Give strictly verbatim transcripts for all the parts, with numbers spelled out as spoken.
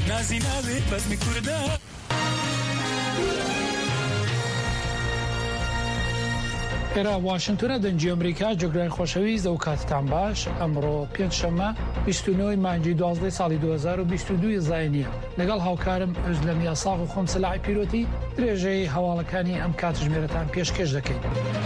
نازی ناوێ بەزمی کووردا ئێرە واشنگتۆنە دەنجی ئەمریکا جۆگرای خۆشەویست ئەو کاتتان باش ئەمڕۆ پێنجشەممە بیست و نۆ مانگی دوازدەی ساڵی دوو هەزار و بیست و دوو زاینیە لەگەڵ هاوکارم ئەژلەم یاساغ و خۆم سەلاحی پیرۆتی درێژەی هەواڵەکانی ئەم کاتژمێرەتان پێشکەش دەکەین.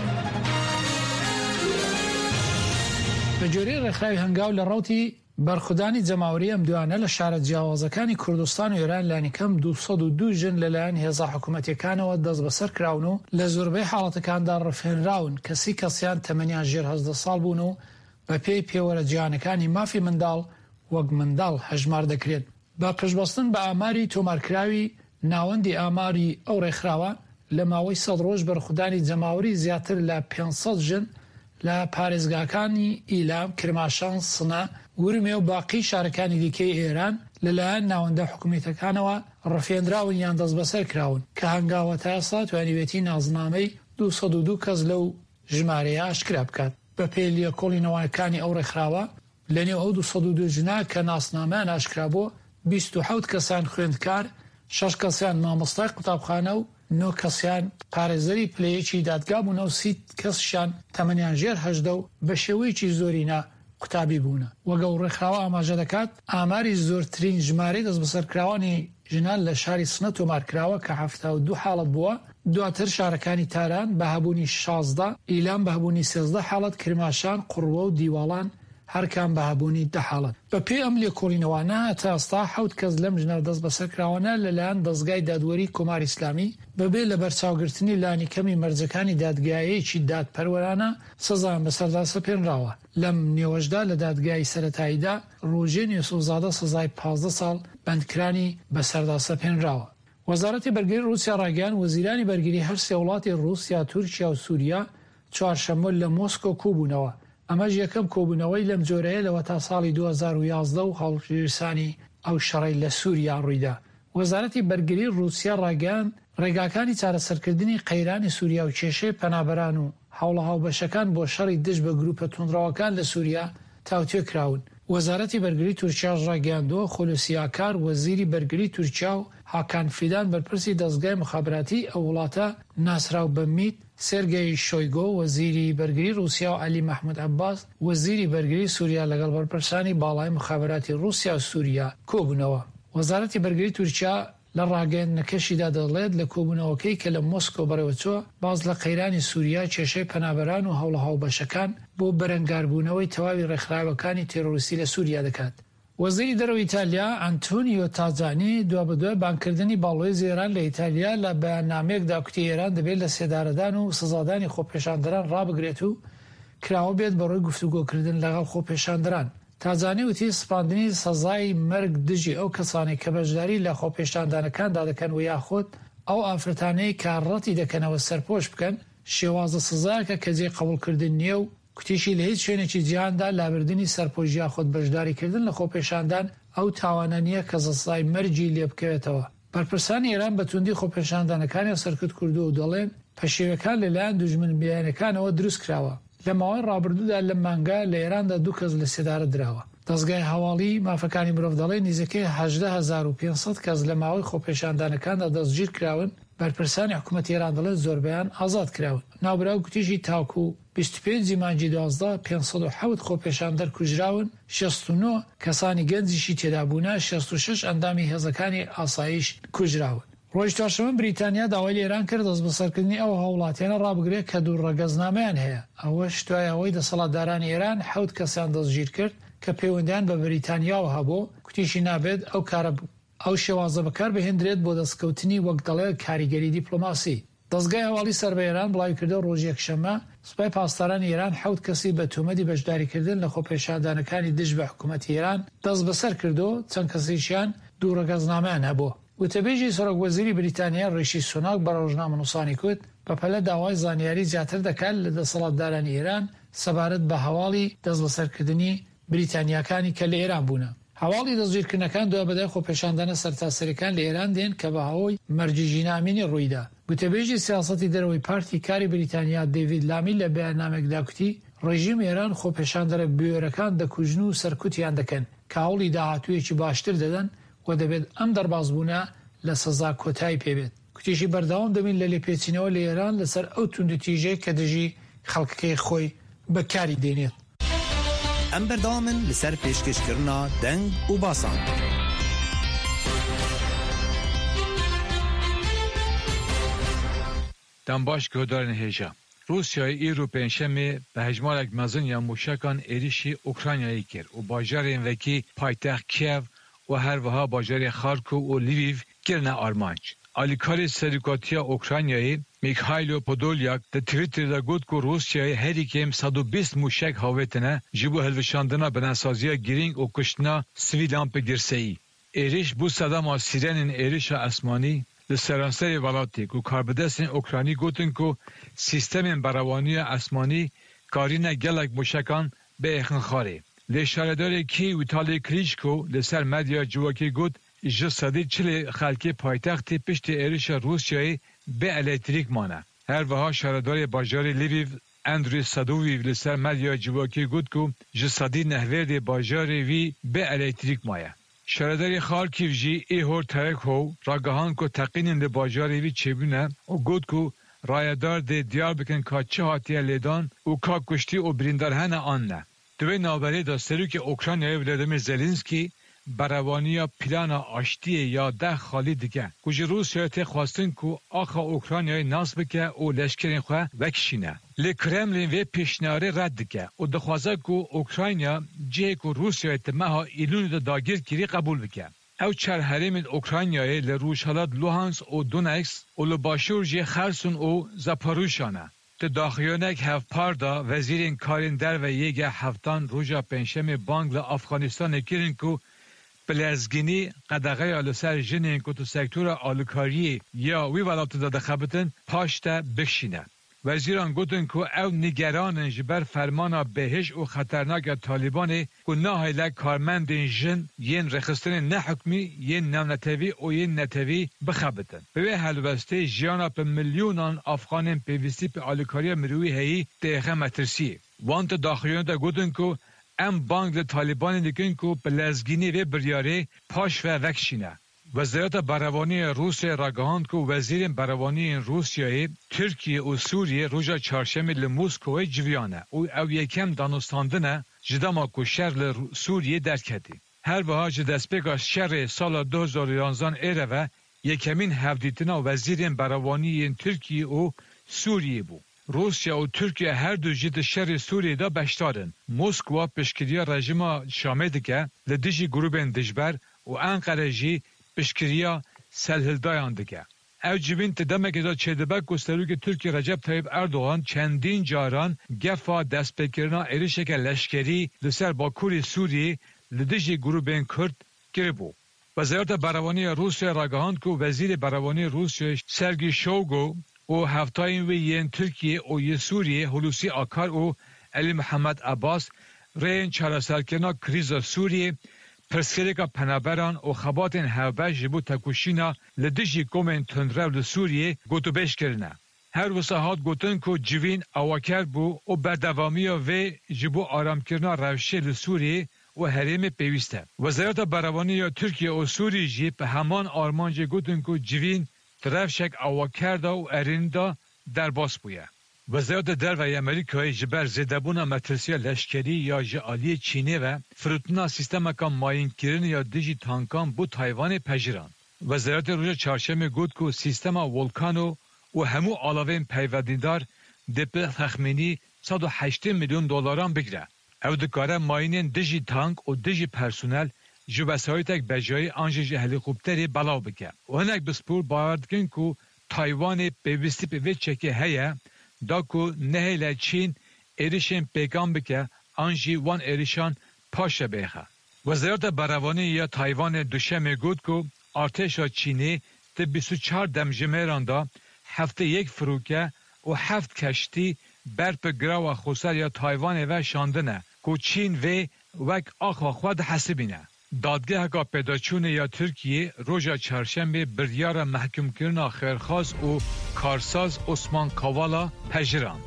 بە جۆرەی ڕێکخراوی هەنگاو لە ڕەوتی بەرخودانی جەماوەری ئەم دوانە لە شارە جیاوازەکانی کوردستان و ئێران لانی کەم دووسەد و دوو ژن لەلایەن هێزە حکوومەتیەکانەوە دەست بەسەر کراون و لە زۆربەی حاڵەتەکاندا ڕفێنراون کەسی کەسیان تەمەنیان ژێر هەزدە ساڵ بوون و بە پێی پێوەرە جیهانەکانی مافی منداڵ وەک منداڵ هەژمار دەکرێت. بە پشتبەستن بە ئاماری تۆمارکراوی ناوەندی ئاماری ئەو ڕێکخراوە لە ماوەی سەد ڕۆژ بەرخودانی جەماوەری زیاتر لە پێنجسەد ژن لە پارێزگاکانی ئیلام، کرماشان، سنە، ورمێ و باقی شارەکانی دیکەی ئێران لەلایەن ناوەندە حکوومەتەکانەوە ڕفێنراون یان دەست بەسەر کراون کە هەنگاوە تا ئێستا توانیوێتی نازنامەی دووسەد و دوو کەس لەو ژمارەیە ئاشکرا بکات. بە پێی لێکۆڵینەوەکانی ئەو ڕێکخراوە لەنێو ئەو دووسەد و دوو ژنا کە ناسنامەیان ئاشکرا بووە بیست و حەوت کەسیان خوێندکار، شەش کەسیان مامۆستای قوتابخانە و نۆ کەسیان پارێزەری پلەیەکی دادگا بوون و سی کەسشان تەمەنیان ژێر هەژدە و بە شێوەیەکی زۆرینە قوتابی بوونە. وەگە ئەو ڕێکخراوە ئاماژە دەکات ئاماری زۆرترین ژمارەی دەست بەسەرکراوانی ژنان لە شاری سنە تۆمارکراوە کە هەفتە و دوو حاڵەت بووە، دواتر شارەکانی تاران بە هەبوونی شازدە، ئیلام بە هەبوونی سێزدە حاڵەت، کرماشان، قوڕوە و دیواڵان هەرکان بە هەبوونی دە حاڵەت. بە پێی ئەم لێکۆڵینەوانە تا ئێستا حەوت کەس لەم ژنە دەست بەسەرکراوانە لەلایەن دەستگای دادوەری کۆماری ئیسلامی بەبێ لە بەرچاوگرتنی لانی کەمی مەرجەکانی دادگایەکی دادپەروەرانە سزایان بەسەردا سەپێنراوە. لەم نێوەشدا لە دادگای سەرەتاییدا ڕۆژێن یوسوفزادە سزای پازدە ساڵ بەندکرانی بەسەردا سەپێنراوە. وەزارەتی بەرگری رووسیا ڕاگەیاند وەزیرانی بەرگری هەر سێ وڵاتی رووسیا، تورکیا و سووریا چوارشەممە لە مۆسکۆ کۆبوونەوە. ئەمەش یەکەم کۆبوونەوەی لەم جۆرەیە لەوە تا ساڵی دوو هەزار و یازدە و هەڵگیرسانی ئەو شەڕەی لە سووریا ڕوویدا. وەزارەتی بەرگری رووسیا ڕاگەیاند ڕێگاکانی چارەسەرکردنی قەیرانی سووریا و کێشەی پەنابەران و هەوڵە هاوبەشەکان بۆ شەڕی دژ بە گروپە توندڕەوەکان لە سووریا تاوتوێ کراون. وەزارەتی بەرگری تورکیاش ڕاگەیاندووە خولوسیاکار وەزیری بەرگری تورکیا و هاکان فیدان بەرپرسی دەستگای مخابراتی ئەو وڵاتە ناسراو بەمیت، سێرگەی شۆیگۆ وەزیری بەرگری رووسیا و عەلی مەحموود عەباس وەزیری بەرگری سووریا لەگەڵ بەرپرسانی باڵای مخابراتی رووسیا و سووریا کۆبوونەوە. وەزارەتی بەرگری تورکیا لە ڕاگەیاندنەکەشیدا دەڵێت لە کۆبوونەوەکەی کە لە مۆسکۆ بەڕێوەچووە باز لە قەیرانی سووریا کێشەی پەنابەران و هەوڵە هاوبەشەکان بۆ بەرەنگاربوونەوەی تەواوی ڕێکخراوەکانی تێرۆریستی لە سووریا دەکات. وەزیری دەرەوەی ئیتالیا ئەنتۆنیۆ تاجانی دوابەدوای بانکردنی باڵۆی ئێران لە ئیتالیا لە بەیاننامەیەکدا کوتی ئێران دەبێت لە سێدارەدان و سزادانی خۆپێشاندەران ڕابگرێت و کراوە بێت بەڕۆی گفتوگۆکردن لەگەڵ خۆپێشاندەران. تاجانی وتی سپاندنی سزای مەرگ دژی ئەو کەسانی کە بەشداری لە خۆپێشاندانەکاندا دەکەن و یاخۆت ئەو ئافرەتانەی کارڕەتی دەکەنەوە سەرپۆش بکەن شێوازە سزایەکە کە جێ قبولکردن نییە و کوتیشی لە هیچ شوێنێکی جیهاندا لابردنی سەرپۆش یاخۆت بەشداریکردن لە خۆپێشاندان ئەو تاوانە نییە کە سزای مەرجی لێ بکەوێتەوە. بەرپرسانی ئێران بە توندی خۆپێشاندانەکانی سەرکرد کردو و دەڵێن پەشێوەکان لەلایەن دوژمن بیانەکانەوە دروست کراوە. لە ماوەی ڕابردوودا لە مانگا لە ئێراندا دوو کەس لە سێدارە دراوە. دەستگای هەواڵی مافەکانی مرۆڤ دەڵێن نزیکەی هەژدە هەزار و پێنجسەد کەس لە ماوەی خۆپێشاندانەکاندا دەستگیر کراون. بەرپرسانی حکوومەتی ئێران دەڵێن زۆربەیان ئازاد کراون. ناوبراو گوتیژی تاوکو بیست و پێنج مانگی دوازدە پێنجسەد و حەوت خۆپێشاندەر کوژراون، شەست و نۆ کەسانی گەنجیشی تێدا بوونە، شەست و شەش ئەندامی هێزەکانی ئاسایش کوژراون. ڕۆژ چوارشەممە بریتانیا داوای لە ئێران کرد دەست بەسەرکردنی ئەو هەوڵاتیانە ڕابگرێت کە دوو ڕەگەزنامەیان هەیە. ئەوەش دوای ئەوەی دەسەڵاتدارانی ئێران حەوت کەسیان دەستگیر کرد کە پەیوەندیان بە بریتانیاوە هەبوو، کوتیشی نابێت ئەو کارە ئەو شێوازە بەکار بهێنرێت بۆ دەستکەوتنی وەک دەڵێ کاریگەری دیپلۆماسی. دەستگای هەواڵی سەر بە ئێران بڵاوی کردە ڕۆژ یەکشەممە سوپای پاسدارانی ئێران حەوت کەسی بە تۆمەتی بەشداریکردن لە خۆپێشاندانەکانی دژ بە حکوومەتی ئێران دەست بەسەر کردو، چەند کەسیشیان دوو ڕەگەزنامەیان هەبوو. وتەبێژی سەرۆکوەزیری بریتانیا ڕیشی سوناک بە ڕۆژنامە نووسانی کوت بەپەلە داوای زانیاری زیاتر دەکات لە دەسەڵاتدارانی ئێران سەبارەت بە هەواڵی دەست بەسەرکردنی بریتانیاکانی کە لە ئێران بوونە. هەواڵی دەستگیرکردنەکان دوای بەدای خۆپێشاندانە سەرتاسەریەکان لە ئێران دێن کە بە هەوەی مەرجی ژینامینی ڕوویدا. وتەبێژی سیاسەتی دەرەوەی پارتی کاری بریتانیا دەیڤید لامی لە بەیاننامێکدا کوتی ڕێژیم ئێران خۆپێشاندەرە بوێرەکان دەکوژن و سەرکوتیان دەکەن کە هەوڵی داهاتوویەکی باشتر دەدەن و و دەبێت ئەم دەربازبوونە لە سزا کۆتایی پێبێت. کوتیشی بەردەوام دەبین لە لێپێچینەوە لە ئێران لەسەر ئەو توندوتیژەیە کە دژی خەڵکەکەی خۆی بەکاری دێنێت. ئەم بەردەوامن لەسەر پێشکەشکردنا دەنگ و باسان. دەمباش گۆدارن هێژە. روسیای ئیرۆ پێنجشەمێ بە هەژمارێک مەزن یا موشەکان ێریشی ئوکرانیایی کرد و باژارên vekî paytext Kiev û herwiha bajarê Xarkov û Lviv kirine armanc. Alîkarê Serokatiya Ukraynayê Mikhailo Podolyak di Twitter'da got ku Rusyayê herî kêm sed û bîst mûşek havêtine ji bo hilweşandina binensaziya girîng û kuştina sivîlan bi girseyî. Êriş bû sedema sîrenên êrişa esmanî li seranserê welatê ku karbidestên Ukranî gotin ku sîstemên berawaniya esmanî karîne gelek mûşekan biêxin xarê. Lê şaredarê Kî Wîtalî Klîçko li ser medya civakî got ji sedî çilê xelkê paytextê piştî êrişa Rusyayê bê elektrîk mane. Her wiha şaredarê bajarê Lviv Andriy Sadovîv li ser medya civakî got ku ji sedî nehverdê bajarê wî bê elektrîk maye. Şaredarê Xarkiv jî Ihor Terekhov ragihan ku teqînên li bajarê wî çêbûne û got ku rayedar dê diyar bikin ka çi hatiye lêdan û ka kuştî û birîndar hene an ne. Di wê navberê de Serokê Ukraynayê Volodymyr Zelenskî berevaniya plana aştiyê ya deh xalî dike ku ji Rusyayê tê xwastin ku axa Ukraynayê nas bike û leşkerên xwe vekişîne. Lê Kremlin vê pêşniyarê red dike û dixwaze ku Ukrayna cihê ku Rusyayê ti meha îlûnê de dagir kirî qebûl bike. Ew çar herêmên Ukraynayê li Rûjhilat Luhansk û Donetsk û li başûr jî Xerson û Zaporojye ne. Di daxiyanek hevpar da wezîrên karên derve yêge heftan roja pênşemê bang li Afxanistanê kirin ku bilezgînî qedeğeya li ser jinên ku tu sektora alîkariyê ya wî welatê de dixebitin paş te bikişîne. Wezîran gotin ku ew nîgeranin ji ber fermana bêhîş û xeternaka Talîbanê ku nahêle karmendên jin yên rêxistinên nehukmî yên navnetevî û yên netevî bixebitin. Bi vê helwestê jiyana bi milyonan Afxanên pêwîstî bi alîkariya mirovî heyî têxe metirsiyê. Wan di daxuyanê de gotin ku em bang li Talîbanê dikin ku bi lezgînê vê biryarê paş ve vekişîne. Wezareta Berevaniya Rusyayê ragihand ku wezîrên berevaniyên Rusyayê, Tirkiye û Sûriye roja çarşemê li Moskowê civiyane û ew yekem danûstandine ji dema ku şer li Sûriyê derketî. Her wiha ji destpêka şerê sala du hezar û yanzdeh êre ve yekemîn hevdîtina wezîrên berevaniyên Tirkiye û Sûriyê bû. Rusya û Tirkiye her du jî di şerê Sûriyê de beşdarin. Moskwa piştgiriya rejima Şamê dike li dijî grûpên dijber û Enqere jî piştgiriya selhildayan dike. Ev civîn ti demekê de çêdibe ku Serokê Tirkiye Recep Tayyip Erdoğan çendîn caran gefa destpêkirina êrişeke leşkerî li ser Bakurê Sûriyê li dijî grûpên Kurd kiribû. Wezareta Berevaniya Rusya ragihand ku wezîrê berevaniyê Rusyayê Sergey Shoigu û heftayên wê yên Tirkiye û yê Sûriyê Hulusi Akar û Elî Mehmed Abbas rêyên çareserkirina krîza Sûriyê pirsgirêka penaberan û xebatên hevbeş ji bo tekuşîna li dijî komên tundrev li Sûriyê gotûbêj kirine. Her wisa hat gotin ku civîn awaker bû û berdewamiya vê ji bo aramkirina rewşê li Sûriyê û herêmê pêwîst e. Wezareta Berevaniya Tirkiye û Sûriyê jî bi heman armancê gotin ku civîn di rewşek awaker da û erênî da derbas bûye. Wezareta Derveyê Amerîkayê ji ber zêdebûna metirsiya leşkerî ya ji aliyê Çînê ve firûtina sîstemeka mayînkirinê ya dijî tankan bu Taywanê pejiran. Wezareta roja çarşemê got ku sîstema Volcano û hemû alavên peywendîdar dê bi texmînî sed û heştê milyon dolaran bigire. Ew dikare mayînên dijî tank û dijî personel ji wesayîtek bejayî an jî ji helîkopterê belav bike. û hinek bi spor bawer dikin ku Taywanê pêwîstî bi vê çekê heye da ku nehêle Çîn êrişên pêkan bike an jî wan êrişan paşe bêxe. Wezareta Berevaniyê ya Taywanê duşemê got ku artêşa Çînê di bîst û çar demjimêran da heftê yek firûke û heft keştî ber bi girava xweseriya Taywanê ve şandine ku Çîn vê wek axa xwe dihesibîne. Dadgeheka pêdaçûnê ya Tirkiye roja çarşembê biryara mehkûmkirina xêrxas û karsaz Osman Kavala pejiran.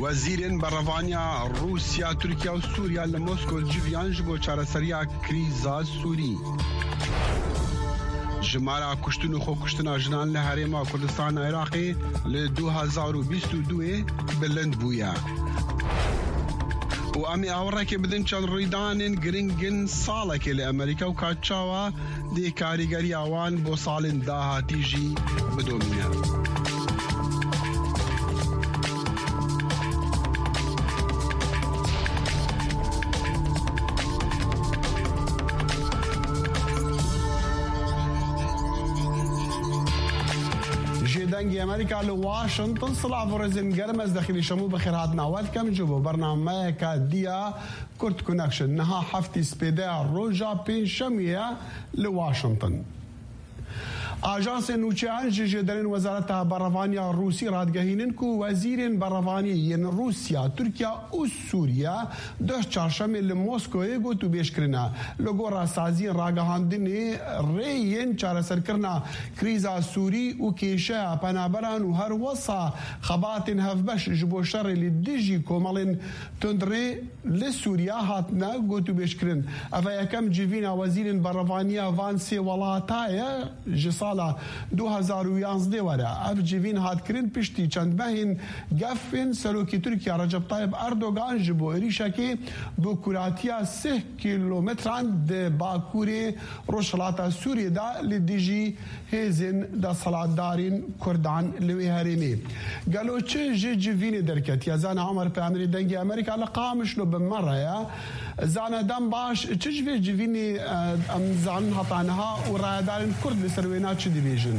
وزیرین برروانیا روسیا ترکیه و سوریا لموسکو جویان جبو چارەسەریya کریزا سووری جمارا کشتن و خو کشتنا جنان له هرما کردستان عراقی ل دو هزار و بیست و دو بلند بویا و امی آوره که بدن چند ریدان گرینگن ساله که لامریکا و کاتشاوا دی کاریگری آوان بو سالن داهاتی جی بدومینه دنگی امریکا لواشنطن صلاح ورزن گرمز داخلی شمو بخیر هات ناوات کم جبو برنامه کا دیا کرد کنکشن نها هفتی سپیده روژا پین شمیه لواشنطن آژانس نوچهان جدرین وزارت برروانیا روسی رادگهینن کو وزیرین برروانی روسیا ترکیه و سوریا دو چهارشنبه لموسکو گوتو بیش کرنا لوگو راسازی راگهاندن رین چارەسەر کرنا کریزا سوری و کیشه پنابران و هر وصا خبات هفبش جبو شر لدیجی کومالن تندری لسوریا هاتنا گوتو بیش کرن افا یکم جیوینا وزیرین برروانیا وانسی ولاتای جسال دو هزار و یازده وره اف جیوین هات کرن پشتی چند مهین گفن سلوکی ترکیه رجب طایب اردوغان جبو ایریشا که بو کراتیا سه کیلومتران ده باکوری روشلاتا سوریه دا لدیجی هیزن دا صلاتدارین کردان لوی هرمی گلو چه جی جیوین درکت یا زان عمر پیامری دنگی امریکا لقامش لو بمره یا زان دم باش چه جوی جیوینی ام زان هطانها و رایدارین کرد لسروینا چه دیویژن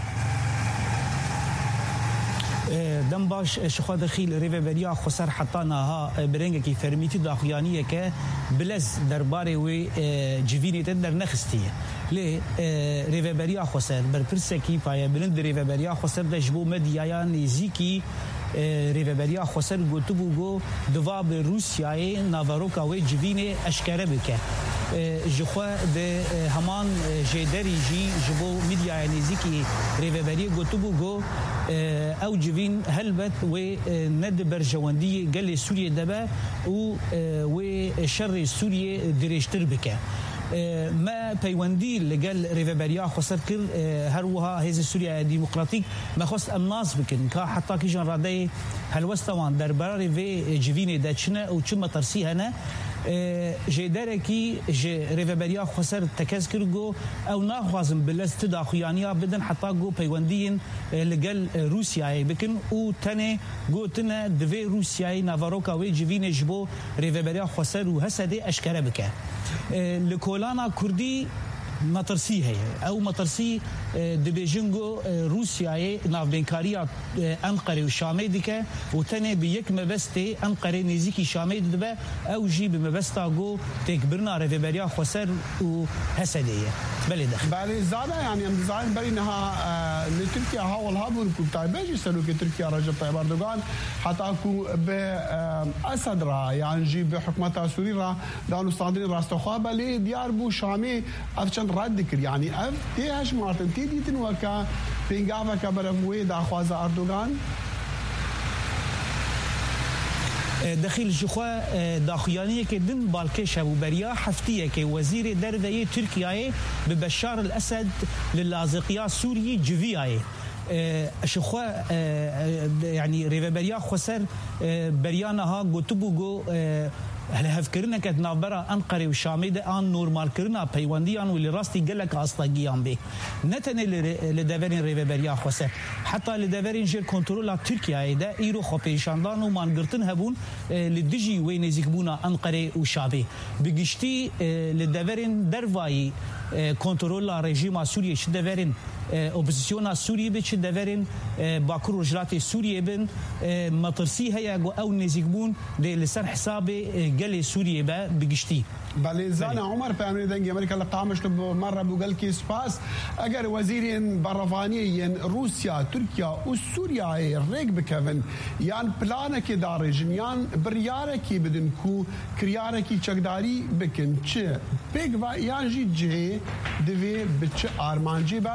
دم باش شخوا دخیل ریوبریا خسر حتانا ها برنگ کی فرمیتی داخیانیه که بلز درباره و جوینی در نخستیه لی ریوبریا خسر بر پرسکی پای بلند ریوبریا خسر دجبو مدیایا نزیکی ریوبریا خسر گوتو بوگو دواب روسیای ناواروکا و جوینی اشکره بکه جخوا ده همان جدری جی جبو مدیایا نزیکی ریوبریا گوتو بوگو او جوین هلبت و ند برجواندی گل سوریه دبا و و شر سوریه درشتر بکه ما پیوندی لگل ریوبریا خسر کر هر وها هیز سوریا ديمقراطيك ما خص امناس بکن که حتی کی جان راده هلوستوان در برای و جوینی دچنه و چما ترسیه نه جدره کی ج ریوبریا خسر تکز کرگو او ناخوازم بلز تداخیانیا بدن حتی گو پیوندین لگل روسیای بکن او تنه گو تنه دوی روسیای ناواروکا و جوین جبو ریوبریا خسر و حسده اشکره بکه لکولانا کردی مطرسی هي او مطرسی دبیجنگو روسیای نافبینکاریا انقره و شامی دیکه و تنه به یک مبسته انقره نزیکی شامی دبه او جی به مبستا گو تکبرنا ریوبریا خسر و حسدیه بله دخل بله زاده يعني ام ديزاين برينها لتركيا هاول هابون كنت باجي سلوك تركيا رجب طيب اردوغان حتى اكو باسد را يعني جي بحكمتها سوري را دانو صادرين راستوخا بلي ديار بو شامي افشن رد كر يعني اف تي هاش مارتن تي ديتن وكا بينغافا كبرفوي دا خوازا اردوغان دخیل جخوا داخیانی که دن بالکش و بریا هفتیه که وزیر درویه ترکیه به بشار الاسد للازقیا سوریه جویه شخوا يعني ريفبريا خسر بريانها قطبوغو هل هفكرنا كت نافبرا انقره وشامي ده ان نورمال كرنا بيوانديان واللي راستي قالك اصلاقيان به نتن لدفرين ريفبريا خسر حتى لدفرين جير كنترول تركيا ده ايرو خبيشاندان ومانغرتن هبون لدجي وين يزكبونا انقره وشامي بقشتي لدفرين درواي كنترول رژیم سوریه چه دورین اپوزیسیون سوریه به چه دورین باکر رجلات سوریه بن مطرسی هیا او نزیکبون ده لسر حساب گل سوریه با بگشتی بله زان عمر پیامنی دنگی امریکا لقامش مره بوگل کی سپاس اگر وزیرین برفانی روسیا ترکیه و سوریا ریگ بکوین یان پلان کی دارجن یان بریاره کی بدن کو کریاره کی چقداری بکن چه بگ و یان جی جه دوی بچه آرمانجی با و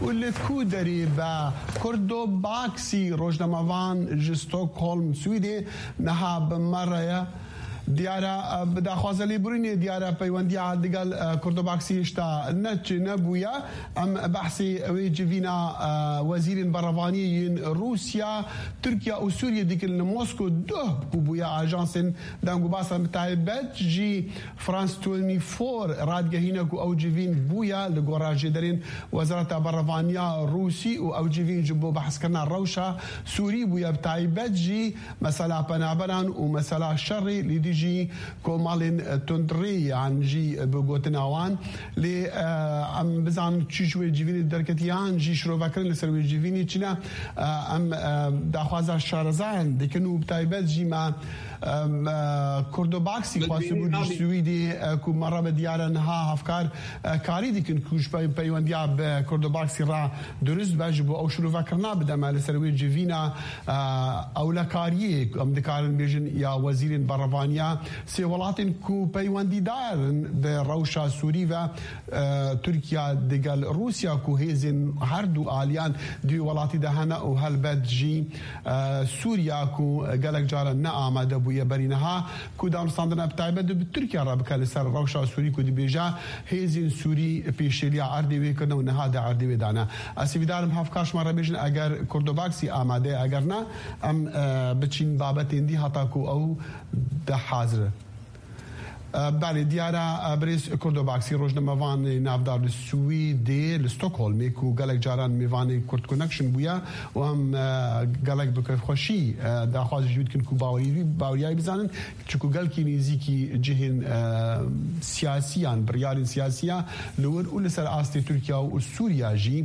و لکو داری با کردو باکسی روزنامه‌وان ستوکهلم سویدی نها بمره دیارە بداخوازەلی برینێ دیارە پەیوەندی لەگەڵ کوردۆباکسی هێشتا نەچ نەبووە ئەم بەحسی ئەوەی جڤینە وەزیرین بەڕەوانیین رووسیا تورکیا و سووریا دیکن لە مۆسکۆ دۆ بووە ئاژانسن دەنگ و باسە تایبەت ژی فرانس توێنی فۆر ڕادگەهینەک و ئەو جڤین بووە لە گۆڕاژێدەرین وەزارەتە بەڕەوانیا رووسی و ئەو جڤین ji بۆ بەحسکردنا ڕەوشە سووری بووە تایبەت ژی مەسەلا پەنابەران و مەسەلا شەڕی لیدی جی کۆماڵین تندڕی یانجی بگوتناوان لێ ئەم بزان چی شوێ جیڤینی دەرکەتیان ژی شرۆڤەکردن لەسەر وێ جیڤینی چینە ئەم داخوازە شارەزایان دەکەن و تایبەت ژیمە کوردۆباکسی خواسته بود سویدی کو مرة بدیارن ها هفکار کاری دیکن کوش پیوندیا به کوردۆباکسی را درست باش بو او شروع کرنا بدم على سروی جوینا اولکاری ام دکارن بیژن یا وزیرین بەڕەوانیا سێ وڵاتین کو پیوندی دارن به روشا سووری و تورکیا دگل روسیا کو هێزن هەردوو ئالیان دوی وڵاتی دەهەنە و هەلبەت ژی سووریا کو گەلک جارە نەئامادە بووە بەرینەها کو دانوستاندنە بتایبەت bi Tirkiya ra bike li ser rewşa Sûrî ku dibêje hêzên Sûrî pêşeliya erdê wê kirin û niha de erdê wê dane. Ez ê vidarim hevkaşma re bêjin eger Kurdobaksî amade eger ne em biçîn babetên dî heta ku ew de hazir e. بله دیاره بریز کوردۆباکسی ڕۆژنامەوان ناودار لە سویدێ لە ستۆکهۆلمێ و گەلک جاران میوانی کورد کۆنەکشن بووە و ئەم گەلک بکەفخۆشی داخوازی جوودکن و باوەری باوریایی بزانن چکو گەلکی نێزیکی جهێن سیاسیان بڕیارین سیاسیە لەوەر و لەسەر ئاستی تورکیا و سووریا ژی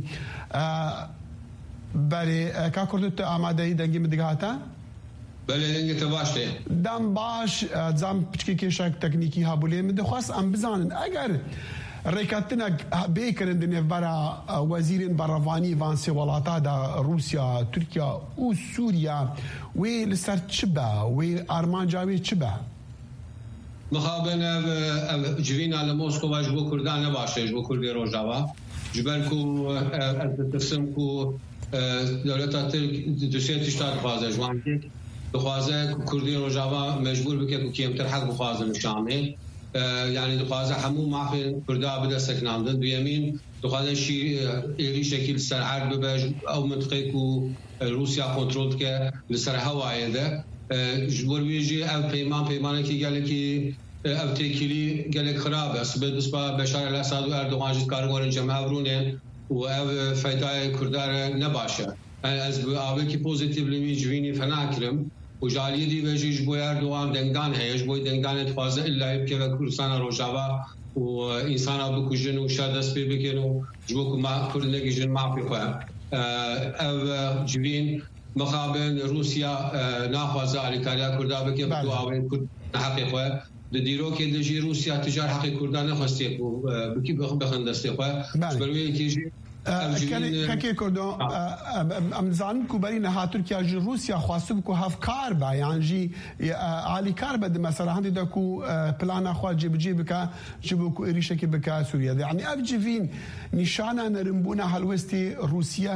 بەێ کا کوردت ئامادەی دەنگی مدگهاتە؟ بله دنگی تو باشه دم باش زم پچکی کشک تکنیکی هابولی من دخواست ام بزانن اگر ریکاتنا بیکرن دنیا برا وزیرین بەڕەوانی وانسی ولاتا دا روسیا ترکیا و سوریا وی لسر چبا وی آرمانجاوی چبا مخابن جوینا لموسکو باش بو کردان باشه بو کردی روجاوا جبر کو تفسم کو دولت ترک دوسیه تشتاق بازه جوانکی دخوازه کردی روجاوا مجبور بکه که کمتر حق بخوازه مشامل یعنی دخوازه همون معفی کرده بده سکناندن بیامین دخوازه شی ایلی شکل سر عرض بباش او منطقه که روسیا کنترل که لسر هوایه ده جبور بیجی او پیمان پیمانه که گله که او تکیلی گله خرابه سبب بسبا بشار الاسد و اردوغان جد کارگورن جمعه برونه و او فایده کردار نباشه از آوه که پوزیتیو لیمی جوینی فنا کرم و جالی دی وجیش بوی اردوغان دنگان هیش بوی دنگان اتفازه الا که و کردستان روجاوا و انسان بکوژن و شاید دست پی بکن و جبو که ما کردنگی جن معفی خواه او جوین مخابن روسیا ناخوازه علیکاریا کرده بکن بدو آوه کرد حقی خواه د دیرو کې د جی روسیا تجار حق کردان خواسته بکی بخندسته خو بروي کې كاكي كردو ام زان كوبري نها تركيا جي روسيا خواسب كو هفكار با يعني جي علي كاربد مثلا عندي داكو بلان اخوا جيب جيبك جيبكو اريشك بك سوريا يعني ابجيفين نشانا نرمبونا هالوستي روسيا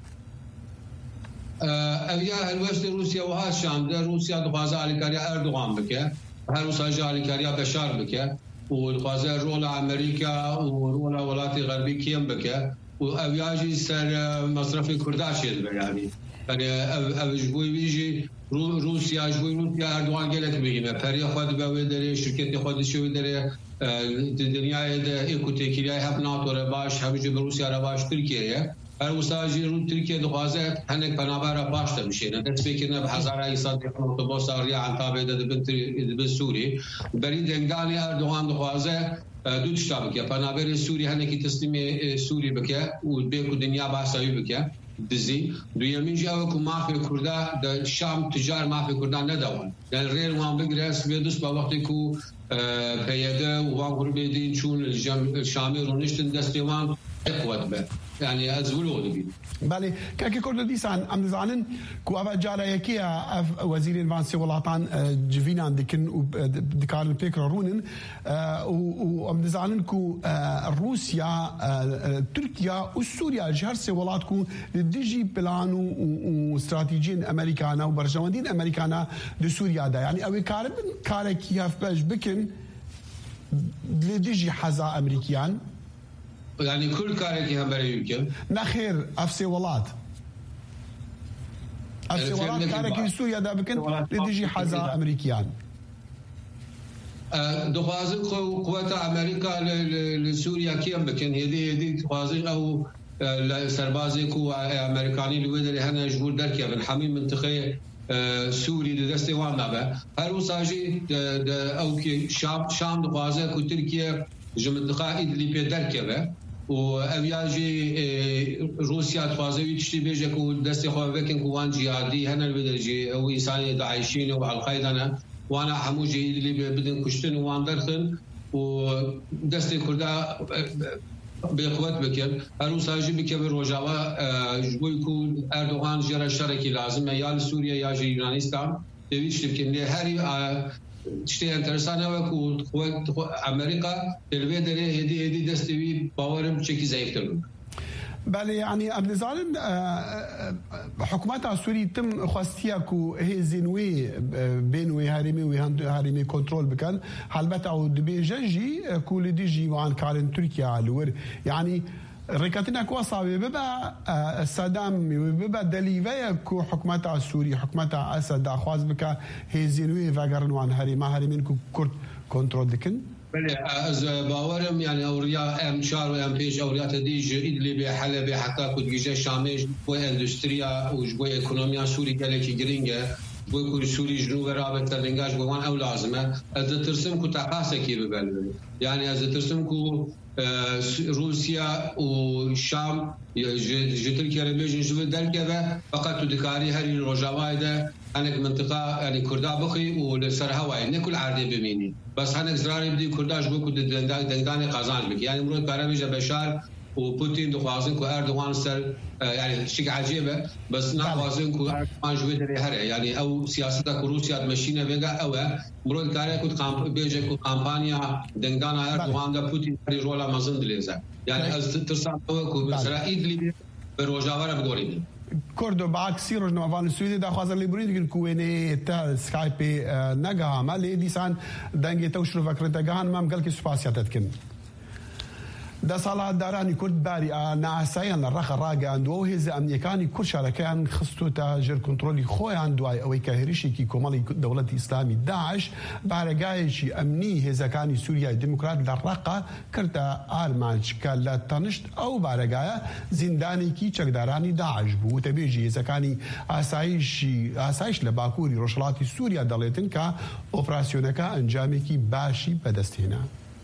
اويا هالوستي روسيا وهاشام ده روسيا دغازا علي كاريا اردوغان بك هالوسا علي كاريا بشار بك ودغازا رولا امريكا ورولا ولاتي غربي كيم بك وأبياجي سر مصرف كرداشيد يعني يعني أبجبوي بيجي روسيا أجبوي روسيا أردوغان قالت بيجينا فريق خود بودري شركة خود شو بدري الدنيا ده إيكوتيكيا هب ناتو رباش هبجي بروسيا رباش تركيا هر وساجي رو تركيا دخوازه هنك بنابرة باش تمشينا تسبيكنا بحزارة إيصال أوتوبوس أريا عن تابع ده بنت بالسوري بريد إنجاني أردوغان دخوازه دو تشتابك يا بنابر سوري هنكي تسليم سوري بك وبيكو دنيا بحثاوي بك دزي دو يمين جاوكو ما في كردا د شام تجار ما في كردا ندوان يعني غير ما بقرس بيدوس بوقتكو پیاده و وان بدین چون شامی رونشتن دستیوان قوت به يعني ازولو دبي بالي كاكي كردو ديسان ام زانن كو ابا جارا يكيا وزير الفانسي ولاتان جيفينا ديكن ديكار بيكرو رونن و ام زانن كو روسيا تركيا وسوريا جهرسي ولاتكو ديجي بلانو واستراتيجيين امريكانا وبرجماندين امريكانا لسوريا دا يعني اوي كارب كاركي هاف باش بكن ديجي حزا امريكيان يعني كل كاركي هم بري يمكن نخير افسي ولات افسي ولات كاركي سوريا دا بكن لديجي حزا امريكيان دخوازن قوات امريكا لسوريا كيم بكن هدي هدي دخوازن او سربازي كو امريكاني لويدري هنا جبول دركيا من حميم منطقه سوري دستي وانا به هر وساجي او كي شام شام دخوازه كو تركيا جمنطقه ادلب دركيا وأبياجي روسيا توازوي تشتي بيجك ودستي خوافكن كوان جهادي هنا البدرجي أو إنسان داعشين وعلى القاعدة وأنا حموجي اللي بدن كشتن وان درخن ودستي كردا بقوت بكر روسيا جي بكر روجاوا جويكو أردوغان جرى شركي لازم يا سوريا يا يونانستان تبيش تبكن لهاري تشتي انترسانه وكو امريكا البدري هدي هدي دستوي باورم تشكي زايفتر بله يعني ابن ظالم حكومتها سوري تم خواستيا كو هي زينوي بينوي هارمي وهارمي كنترول بكن حلبت او دبي جنجي كو لديجي وعن كارن تركيا على يعني ركاتنا كوصاوي ببا صدام ببا دليفيا كو حكومتها سوري حكومتها اسد خواز بك هي زينوي فاغرن وان هارمي هارمين كو كورت كنترول دكن بله از باورم يعني اوريا ام شار وام بيج اوريا تديج ادلي بحلب حتى كو ديجا شامج بو اندستريا وجبو ايكونوميا سوري كالكي جرينجا بو كل سوري جنوب رابطه لنجاج بوان او لازمه از ترسم كو تقاسكي ببل يعني از ترسم كو روسيا والشام تركيا ربيجن شوف دركبه فقط تذكاري هذه الرجاويده هناك منطقه يعني كردا بخي ولسر هواي نكل عرضي بميني بس هناك زراري بدي كرداش بكو دندان قازان بك يعني مرود باراميجا بشار وبوتين دخوازن كو اردوغان سر يعني شيء عجيبه بس نخوازن كو اردوغان جوي دري هر يعني او سياسته روسيا تمشينا بيغا او مرود كاري كو كامب بيجا كو كامبانيا دندان اردوغان دا بوتين ري رولا مازن دليزا يعني از ترسان كو اسرائيل لي بروجاوره بغوري كردو بعد سيروج نوفان السويدي دا خوازن ليبريد كويني تا سكايبي نغا مالي ديسان دنگي توشرو فكرتا غان مام قال كي سباسيا تتكن دا صلاة داراني كرد باري ناسيان الرخ الراقة عندو هز أمنيكاني كل شاركان خصتو تاجر كنترولي خوي عندو أو كاهريشي كي كومالي دولة إسلامي داعش بارقايشي أمني هزا كاني سوريا ديمقراط للرقة كرتا آرمانش كالا تنشت أو بارقايا زنداني كي چكداراني داعش بو تبيجي هزا كاني آسايشي آسايش لباكوري روشلاتي سوريا داليتن كا أوبراسيونكا أنجامي كي باشي بدستهنا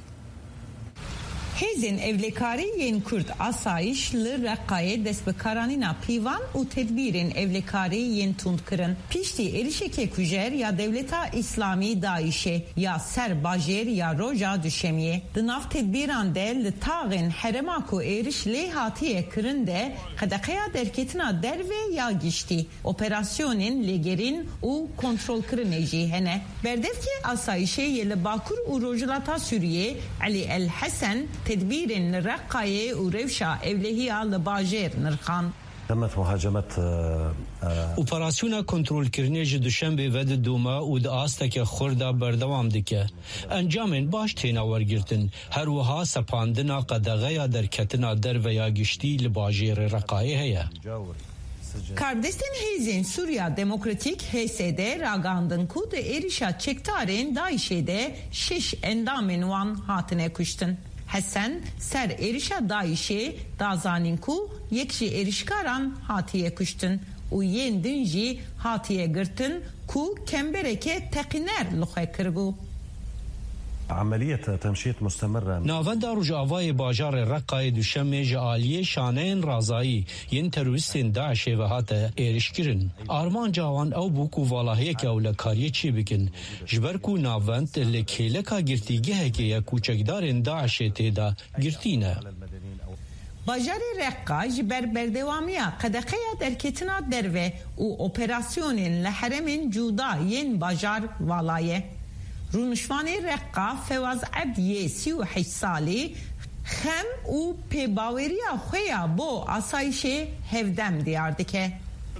Hezin evlekari yen Kürt asayiş lı rakkaye desbekaranina pivan u tedbirin evlekari yen tundkırın. Pişti erişeke kujer ya devleta İslami daişe ya ser bajer ya roja düşemiye. Dınav tedbiran de li tağın heremaku eriş le hatiye kırın de kadakaya derketina derve ya gişti. Operasyonin legerin u kontrol kırın eji hene. Berdevki asayişe yeli bakur u rojlata Suriye Ali El Hasan تدبير رقاية ورفشة إولهية لباجير نرخان تمت مهاجمة اپراسیون کنترل کردن دوشنبه ود دوما و د آستک خوردا بردوام دکه انجامن باش تینا ورگرتن هر وها سپاندنا قدغه در کتنا در و یا گشتی لباجیر رقایه هیا Kardestin Hezin Suriya Demokratik H S D ragandın kudu erişa çektarın daişede şiş endamin wan hatine kuştun. Hasan ser erişa daişe dazanin ku yekşi erişkaran hatiye kuştun. U yendinji hatiye gırtın ku kembereke tekiner luhe kırbu. عملية تمشيط مستمرة. ناوەندا ڕۆژئاوای باژارê Reqqayê duşemê ji aliyê şaneyên razayî yên terorîstên Daişê ve hate êrişkirin. Armanca wan ew bû ku valahiyeke ewlekariyê çê bikin ji ber ku navend li kêleka girtîgehekê ya kûçekdarên Daişê têda girtîne. Bajarê Reqqa ji ber berdewamiya qedexeya derketina derve û operasyonên li heremên cuda yên bajar valaye. Rûnişvanê Reqqa Fewaz Ebdiyê sî û heşt salî xem û pêbaweriya xwe ya bo asayişê hevdem diyar dike.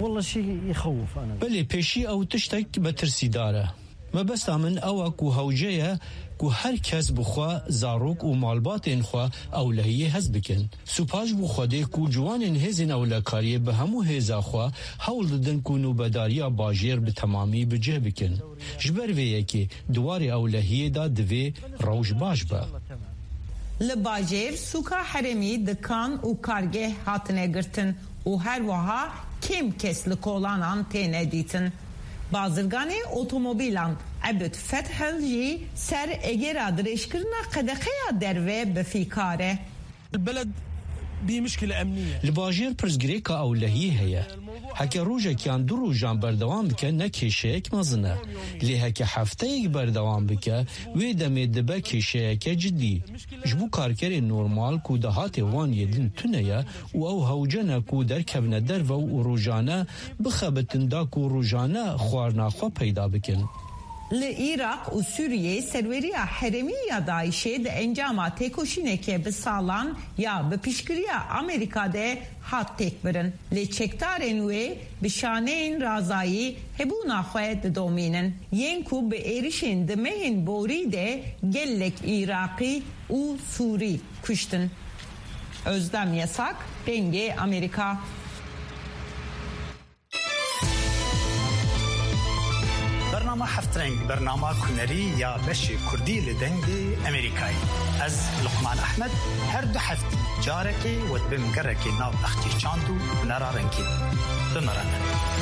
Belê pêşî ew tiştek metirsîdar e. Mebesta min ew e ku hewce ye ku her kes bi xwe zarok û malbatên xwe ewlehiyê hez bikin. Supaş bû Xwedê ku ciwanên hêzên ewlekariyê bi hemû hêza xwe hewl didin ku nûbedariya bajêr bi temamî bi cih bikin. Ji ber vê yekê diwarê ewlehiyê da divê rewş baş be. Li bajêr sûka heremî dikan û kargeh hatine girtin û her wiha kêm kes li kolanan têne dîtin. Bazirganê otomobîlan Ebed Fethel jî ser egera dirêjkirina qedexeya derve bifîkar e. Li bajêr pirsgirêka ewlehiyê heye. Heke rojekiyan du rojan berdewam bike ne kêşeyek mezin e. Lê heke hefteyek berdewam bike wê demê dibe kêşeyeke cidî. Ji bo karkerên normal ku dehatê wan yedin tune ye û ew hewce ne ku derkevne derve û rojane bixebitin da ku rojane xwarina xwe peyda bikin. Li Iraq û Sûriyê serweriya heremî ya Daişê di encama têkoşînekê bi salan ya bi piştgiriya Amerîka de hat têkbirin. Lê çekdarên wê bi şaneyên razayî hebûna xwe didomînin. Yên ku bi êrişên di mehên borî de gelek Iraqî û Sûrî kuştin. Özlem Yasak, Dengê Amerika. برنامه هفت رنگ برنامه کنری یا بشی کردی لدنگی امریکایی از لقمان احمد هر دو هفته جارکی و بمگرکی ناو اختی چاندو نرارنکی بمرانه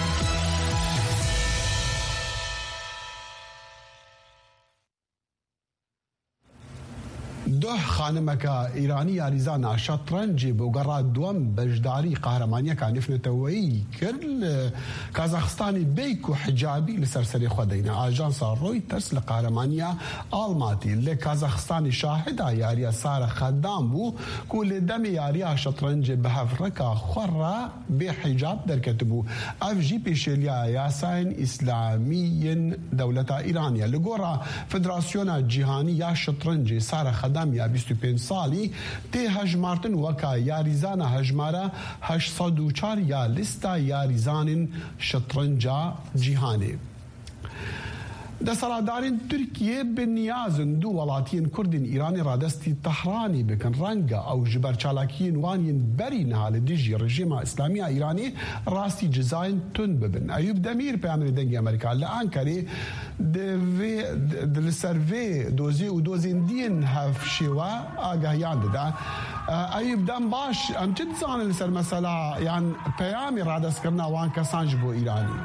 ده خانمەکە ئیرانی یاریزانە شەترەنجی بۆ گەڕا دووەم بەشداری قەهرەمانیەکە نفنەتەوەیی کرد لە کازاخستانی بیک و حجابی لەسەر سەری خۆ دەینە. ئاژانسا ڕۆیتەرس لە قەهرەمانیە ئاڵماتی لە کازاخستانی شاهدا یاریە سارە خەدام بوو کو لێ دەمی یاریە شەترەنجێ بە هەڤڕەکە خۆڕا بێ حیجاب دەرکەت بوو. ئەف ژی پێشێلیە یاسایên ئیسلامیین دەولەتە ئیرانیە لە گۆڕا فدراسیۆنە جیهانی یا شەترەنجی سارە خەدام یا بیست و پێنج ساڵی تێ هەژمارتن وەکە یاریزانە هەژمارە هەشت سەد و چوار یا لیستا یاریزانên شەترەنجا جیهانê. دەسەڵاتدارên تورکیە بنیازن دوو وڵاتیên کردên ئیرانی ڕادەستی تەحرانی بکەن ڕەنگە ئەو ji ber çalakiyên wan yên berî niha li dijî rejîma îslamiya îranî rastî cizayên tund bibin. Eyûb Demîr peyamberê dengê Amerîka li Ankarê li ser vê dozî û dozên dîn hevşêwe agahiyan dide. Eyûb dem baş em çi dizanin li ser mesela yan peyamê radestkirina wan kesan ji bo îranî?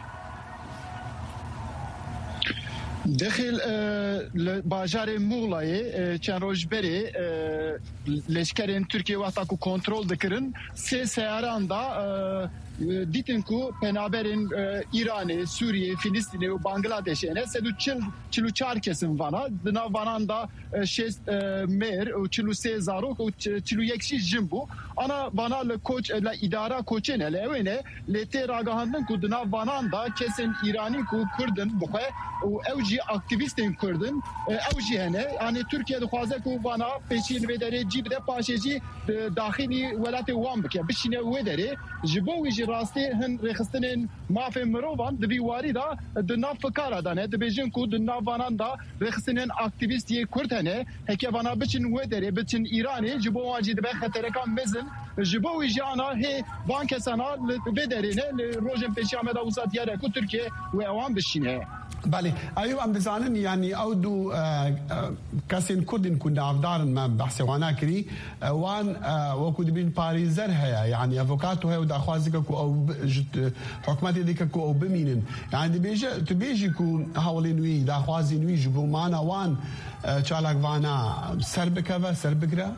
دخل باجار موڵایê çend roj berê leşkerên Tirkiye wexta ku kontrol dikirin sê seyaran da dîtin ku penaberên İranê, Sûriyê, Filîstînê û Bangladeşê ne sed û çil û çar kesin vana di nav vanan da şêst mêr û çil û sê zarok û çil û yek şî jin bû. Ana vana li koç li îdara koçê ne li ew ê ne lê tê ragahandin ku di nav vanan da kesên İranî ku Kurdin bixwe û ew jî aktivîstên Kurdin ew jî hene anê Tirkiye dixwaze ku vana pêşî li vê derê cî bide paşê jî daxilî welatê wan bike bişîne wê derê ji bo wî jî rastî hin rêxistinên mafên mirovan di vî warî da di nav fikara da ne dibêjin ku di nav vanan da rêxistinên aktivîstiyê Kurd hene heke vana biçin wê derê biçin İranê ji bo wan jî dibe xeterekan mezin ji bo wî jî ana hê van kesana li vê derê ne li rojên pêşî Ameda Wisa diyare ku Tirkiye wê ewan bişîne. بله ایوب ام دزانن یعنی او دو کسین کردین کو نافدارن ما بحث وانا کری وان وکو دبین پاریزر هيا يعني افوکاتو هيا داخوازك کو او حکومت ديك کو او بمینن يعني بيجي تبيجي کو حوالين وي داخوازين وي جبو معنا وان چالاك وانا سربكه سربكره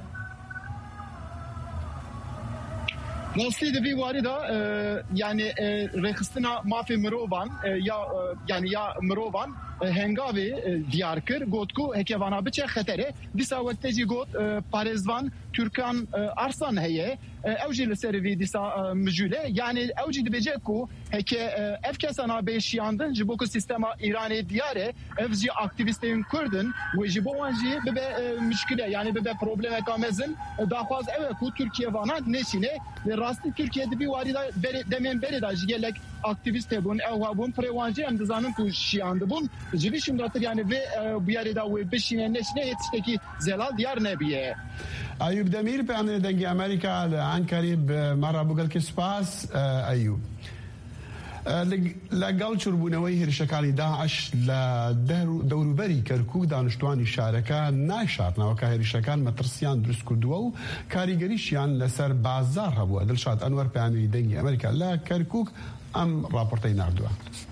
راستی دوی وارده یعنی رخصتنا مافی مروان یا یعنی یا مروان هنگاوی دیار کر گوت کو هکوانا بچه خطره دیسا وقتی جی گوت پارزوان ترکان ارسان هیه اوجی لسروی دیسا مجوله یعنی اوجی دبیجه کو هک اف کسانا بیشیاندن جبو کو سیستما ایرانی دیاره افجی اکتیویستین کردن و جبو وانجی به مشکله یعنی به پروبلم کامزن داخواز اوه کو ترکیه وانا نشینه راستی ترکیه دبی وارده دمن بری داجی گلک اکتیویست بون او بون پروانجی ام دزانن کو شیاند بون جوی شمداتر yani ve bu yerde da ve beşine neşne yetişteki zelal diyar nebiye. أيوب دمير بأمن دنجي أمريكا عن قريب مرة بقول كسباس أيوب لقال شربونوي هرشكالي داعش لدور بري كركوك دانشتواني شاركة ناشارنا وكا هرشكال مترسيان درس كردوو كاريگريشيان لسر بازار هبو دلشاد أنور بأمن دنجي أمريكا لا كركوك أم رابورتين ناردوها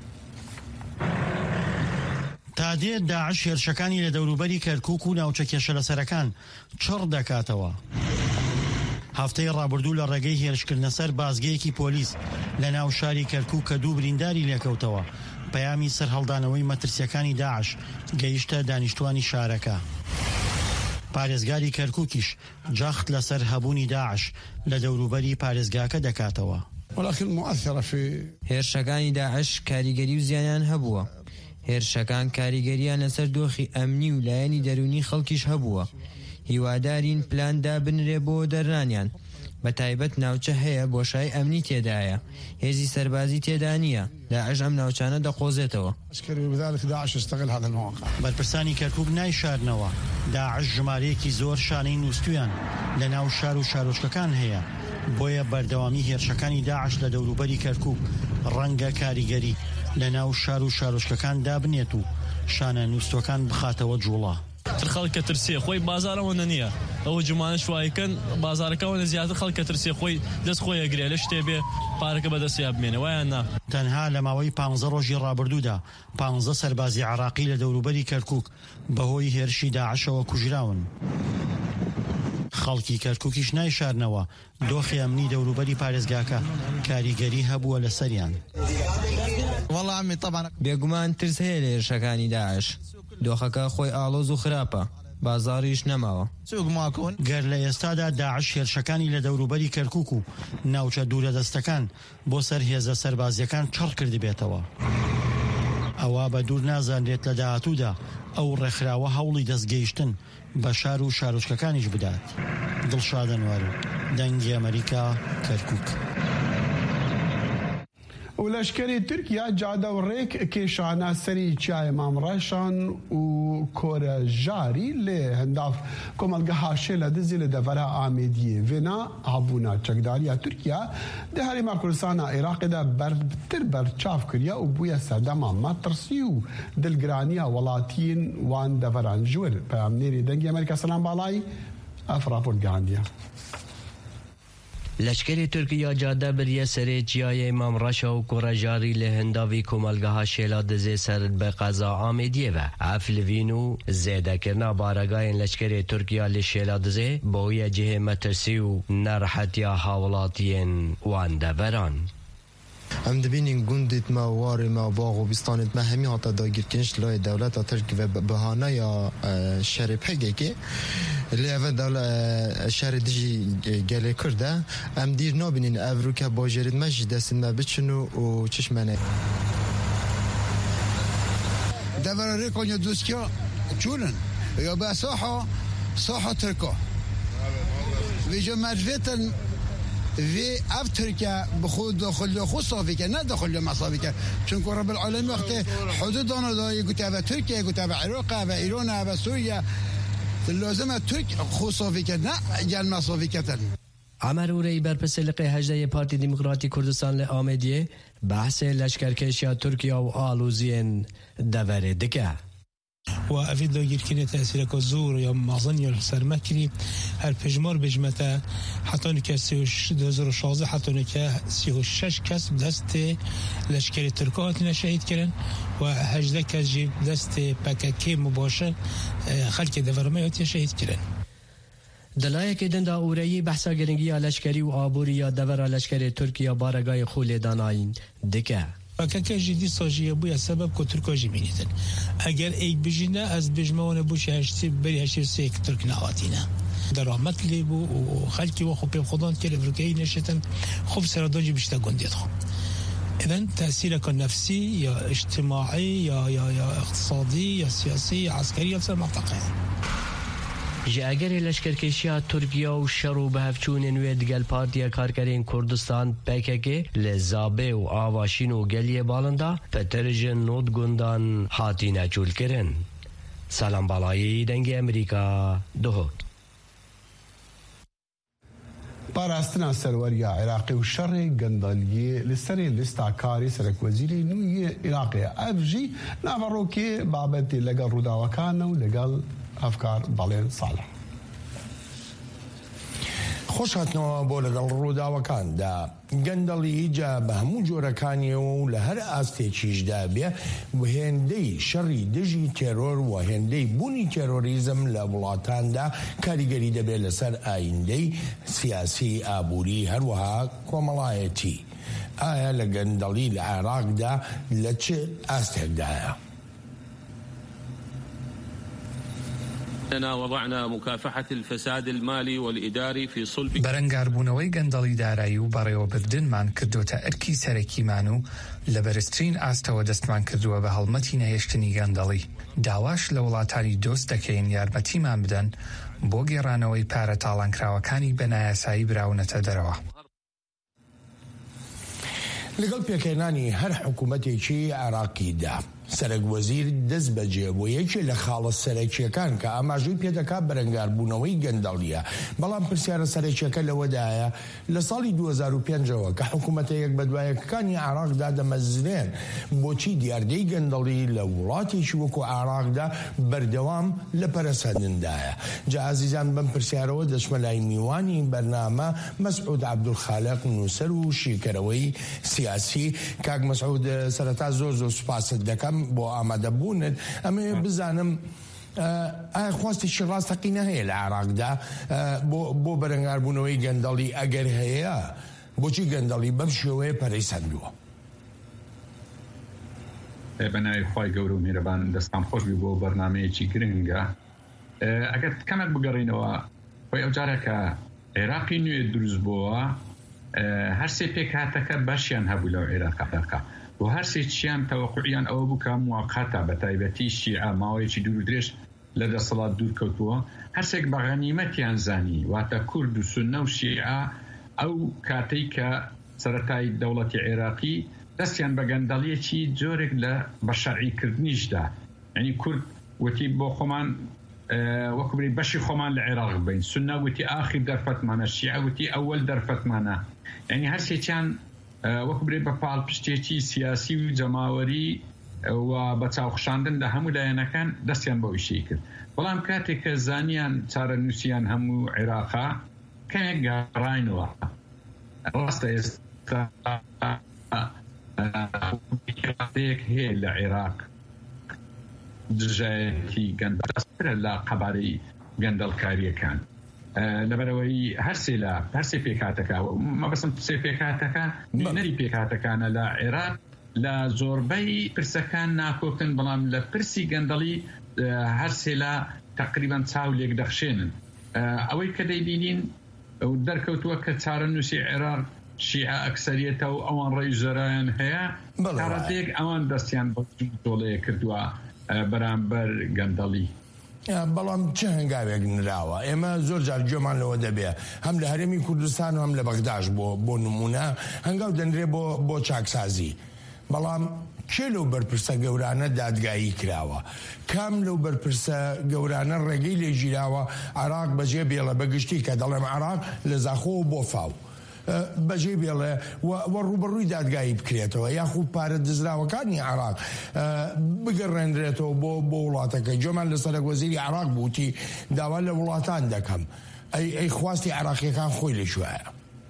تادێ داعش هێرشەکانی لە دەوروبەری کەرکووک و ناوچە کێشەلەسەرەکان چڕ دەکاتەوە. هەفتەی ڕابردوو لە ڕێگەی هێرشکردنە سەر بازگەیەکی پۆلیس لە ناو شاری کەرکووک کە دوو برینداری لێکەوتەوە پەیامی سەر هەڵدانەوەی مەترسیەکانی داعش گەیشتە دانیشتوانی شارەکە. پارێزگاری کەرکووکیش جەخت لەسەر هەبوونی داعش لە دەوروبەری پارێزگاکە دەکاتەوە. هێرشەکانی داعش کاریگەری و زیانیان هەبووە. هێرشەکان کاریگەریان لەسەر دۆخی ئەمنی و لایەنی دەرونی خەڵکیش هەبووە. هیوادارین پلاندا بنرێ بۆ دەرنانیان. بە تایبەت ناوچە هەیە بۆشای ئەمنی تێدایە. هێزی سەربازی تێدا نییە. داعش ئەم ناوچانە دەقۆزێتەوە. بەرپرسانی کەرکووک نایشارنەوە. داعش ژمارەیەکی زۆر شانەی نووسویان لە ناو شار و شارۆچکەکان هەیە. بۆیە بەردەوامی هێرشەکانی داعش لە دەوروبەری کەرکووک ڕەنگە کاریگەری لە ناو شار و شارۆچکەکان دابنێت و شانە نووسەکان بخاتەوە جوڵا. خەڵکە ترسێ خۆی بازارەوە نییە ئەوە جومانە شوایکەن بازارەکەەوە زیاتر خەڵکە ترسێ خۆی دەست خۆی ئەگرێ لە شتێ بێ پارەکە بەدەستیا بمێنە وایان نا. تەنها لە ماوەی پانزە ڕۆژی ڕابردوودا پانزە سەربازی عراقی لە دەوروبەری کەرکووک بەهۆی هێرشی داعشەوە کوژراون. خەڵکی کەرکووکیش نایشارنەوە دۆخی ئەمنی دەوروبەری پارێزگاکە کاریگەری هەبووە لەسەریان. بێگومان ترس هەیە لە هێرشەکانی داعش. دۆخەکە خۆی ئاڵۆز و خراپە. بازاڕیش نەماوە. گەر لە ئێستادا داعش هێرشەکانی لە دەوروبەری کەرکووک و ناوچە دوورە دەستەکان بۆ سەر هێزە سەربازیەکان چڕ کردی بێتەوە. ئەوە بە دوور نازانرێت لە داهاتوودا ئەو ڕێکخراوە هەوڵی دەستگەیشتن بە شار و شارۆچکەکانیش بدات. دڵشاد ئەنوار دەنگی ئەمریکا کەرکووک. ولشکری ترکیا جاده و ریک کشانه سری چای مامرشان و کور جاری له هنداف کمالگه هاشل دزی له دورا آمیدیه ونا عبونا چکداریا ترکیا ده هری مکرسان عراق ده برتر برچاف کریا و بویا صدما مترسیو دلگرانیا ولاتین وان دوران جور پیامنیری دنگی امریکا سلام بالای افراپورت گاندیا. لشکری ترکیه جاده بریه سری چیای امام رشا و کورجاری لهنداوی کمالگاه شیلا دزی سرد به قضا آمیدیه و افلوینو زیده کرنا بارگاین لشکری ترکیه لشیلا دزی بوی جه مترسی و نرحتی حولاتین وان دوران. ام دبینین گوندیت ما واری ما باغ و بیستانیت ما همی هاتا داگیر کنش لای دولت ترکی و بهانه یا شهر پگه که لیوه دولت شهر دیجی گله کرده ام دیر نابینین افرو که باجرید مجی دستین ما بچنو و چشمنه دفر ریکون یا دوستیا چونن یا با ساحه ساحه ترکا ویجا مجویتن في اف تركيا بخود داخل خود صافي كان لا داخل مصافي كان چون رب العالمين وقت حدودنا دا يقول تبع تركيا يقول تبع العراق تبع ايران تبع سوريا لازم ترك خود صافي كان لا جال مصافي كان عمر وری برپسلقی هجده پارتی دموکراتی کردستان لآمدیه بحث لشکرکشی ترکیه و آلوزین دوره دکه. و افید داگیر کنه تأثیر که زور یا مازن یا سرمکری هر پجمار بجمتا حتی نکه سی و دو هزار و شانزده حتی نکه سی و شش کس دست لشکر ترکات نشهید کردن و هجده کس جی دست پککی مباشر خلک دورمه هاتی شهید کردن. دلایه که دنده اوری بحثا گرنگی لشکری و آبوری یا دور لشکر ترکیه بارگای خول داناین دکه. که جدی ساجیه بوی سبب که ترکاجی بینیدن اگر ایک بجینه از بجمعانه بوش هشتی بری هشتی سه یک ترک نهاتینه درامت لی بو و خلکی و خوب خودان که افریقایی نشتن خوب سراداجی بیشتر گندید خوب اذن تأثیر که نفسی یا اجتماعی یا یا یا اقتصادی یا سیاسی یا عسکری یا بسر منطقه جاگر لشکرکشی ترکیه و شروع به هفچون نوید گل پارتیا کارکرین کردستان پکک لزابه و آواشین و گلیه بالنده پترژن نود گندان حاتی نچول کرن. سلام بالایی دنگ امریکا دهوک. پاراستنا سروریا عراقی و شر گندالیه لسری لستاکاری سرک وزیری نوی عراقی افجی نافروکی بابتی لگل روداوکان و لگل افکار بەڵێن ساڵح خۆش هاتنەوە بۆ لەگەڵ ڕووداوەکاندا گەندەڵی جا بە هەموو جۆرەکانیەوە و لە هەر ئاستێکیشدا بێ هێندەی شەڕی دژی تێرۆر و هێندەی بوونی تێرۆریزم لە وڵاتاندا کاریگەری دەبێت لەسەر ئایندەی سیاسی ئابووری هەروەها کۆمەڵایەتی. ئایا لە گەندەڵی لە عێراقدا لە چ ئاستێکدایە؟ وضعنا مكافحة الفساد المالي والإداري في صلب بەرەنگاربوونەوەی گەندەڵی دارایی و بەڕێوەبردنمان کردوتە ئەرکی سەرەکیمان و لە بەرزترین ئاستەوە دەستمان کردووە بە هەڵمەتی نەهێشتنی گەندەڵی. داواش لە وڵاتانی دۆست دەکەین یارمەتیمان بدەن بۆ گێڕانەوەی پارە تاڵانکراوەکانی بە نایاسایی براونەتە دەرەوە. لەگەڵ پێکهێنانی هەر حکوومەتێکی عێراقیدا سەرک وەزیر دەست بەجێ بۆ یەکێ لە خاڵە سەرەکیەکان کە ئاماژەی پێدەکات بەرەنگاربوونەوەی گەندەڵیە. بەڵام پرسیارە سەرەکیەکە لەوەدایە لە ساڵی دوو هەزار و پێنجەوە کە حکوومەتەیەک بەدوایەکانی عێراقدا دەمەزرێن بۆچی دیاردەی گەندەڵی لە وڵاتێکی وەکو عێراقدا بەردەوام لە پەرەسەندندایە. جا عەزیزان بەم پرسیارەوە دەچمە لای میوانی بەرنامە مەسعود عەبدولخالق نووسەر و شیکەرەوەی سیاسی. کاک مەسعود سەرەتا زۆر زۆر سوپاست دەکەم بۆ ئامادەبوونت. ئەمێ بزانم ئایا خواستێکی ڕاستەقینە هەیە لە عێراقدا بۆ بەرەنگاربوونەوەی گەندەڵی؟ ئەگەر هەیە بۆچی گەندەڵی بەم شێوەیە پەرەیسەندووە؟ بەناوی خوای گەورە و میهرەبان دەستان خۆش بی بۆ بەرنامەیەکی گرنگە. ئەگەر کەمێک بگەڕینەوە خۆی ئەو جارێکە عێراقی نوێ دروست بووە هەر سێ پێک هاتەکە باشیان هەبوو لەو عێراقەکە و هەر سێکیان تەوەقوعیان ئەوە بوو کە موقەتە بە تایبەتی شیعە ماوەیەکی دوور و درێژ لە دەسەڵات دوور کەوتووە. هەرسێک بە غەنیمەتیان زانی واتە کورد و سوننە و شیعە ئەو کاتەی کە سەرەتای دەوڵەتی عێراقی دەستیان بە گەندەڵیەکی جۆرێک لە بە شەرعیکردنیشدا. یعنی کورد وتی بۆ خۆمان وەکو بری بەشی خۆمان لە عێراق بین، سوننە وتی ئاخر دەرفەتمانە، شیعە وتی ئەوەل دەرفەتمانە. یعنی هەرسێکیان وەکو برێ بە پاڵپشتێکی سیاسی و جەماوەری و بە چاوخشاندن لە هەموو لایەنەکان دەستیان بە ئیشەی کرد. بەڵام کاتێک کە زانیان چارە نووسیان هەموو عێراقا کەمێک گەڕاینەوە. ڕاستە ئێستا هەیە لە عێراق دژایەتی گەندەڵ لە قەبارەی گەندەڵکاریەکان لەبەرەوەی هەرسێ لە هەرسێ پێکاتەکە مەبەستم سێ پێکاتەکە نەری پێکاتەکانە لە عێراق لە زۆربەی پرسەکان ناکۆکن، بەڵام لە پرسی گەندەڵی هەرسێ لە تقریبان چاو لێک دەخشێنن. ئەوەی کە دەیبینین دەرکەوتووە کە چارە نووسی عێراق شیعە ئەکسەریەتە و ئەوان ڕێی زۆرایان هەیە کارەتێک ئەوان دەستیان بە دۆڵەیە کردووە بەرامبەر گەندەڵی. بەڵام چه هەنگاوێک نراوە؟ ئێمە زۆر جار گوێمان لەوە دەبێ هەم لە هەرێمی کوردستان و هەم لە بەغداش بۆ بۆ نمونە هەنگاو دەنرێ بۆ بۆ چاکسازی. بەڵام کێ لەو بەرپرسە گەورانە دادگایی کراوە کام لەو بەرپرسە گەورانە ڕێگەی لێژیراوە عراق بەجێ بێڵە بەگشتی کە دەڵێم عراق لە زاخۆ بۆ فاو بەجێ بێڵێ وە ڕوبەڕووی دادگایی بکرێتەوە یاخود پارە دزراوەکانی عراق بگەڕێنرێتەوە بۆ بۆ وڵاتەکە جۆمان لە سەرۆکوەزیری عراق بووتی داوا لە وڵاتان دەکەم ئەی خواستی عراقیەکان خۆی لە شوایە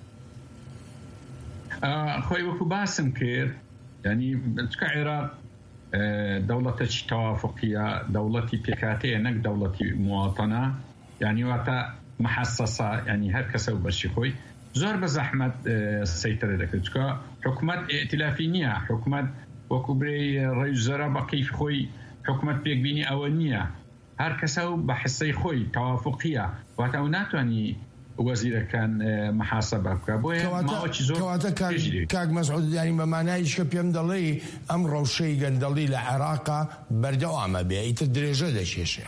خۆی وەکو باسم کرد ینی چکە عێراق دەوڵەتێکی تەوافقیە دەوڵەتی پێکاتەیە نەک دەوڵەتی مواتەنە یعنی واتە محەسەسە ینی هەر کەسە و بەشی خۆی زۆر بە زەحمەت سەیترە دەکرد چکە حکومەت ئێتلافی نییە حکومەت وەکو برێ ڕێوزەرە بە قیف خۆی حکومەت پێکبینی ئەوە نییە هەر کەسە و بە حسەی خۆی تەوافقیە واتە ئەو ناتوانانی وەزیرەکان محاسبە بکە بۆیە ماوەی زۆر کاک مەسعود ینی بە مانایش کە پێم دەڵێ ئەم ڕەوشەی گەندەڵی لە عێراقا بەردەوامە بێ ئیتر درێژە دەشێشێ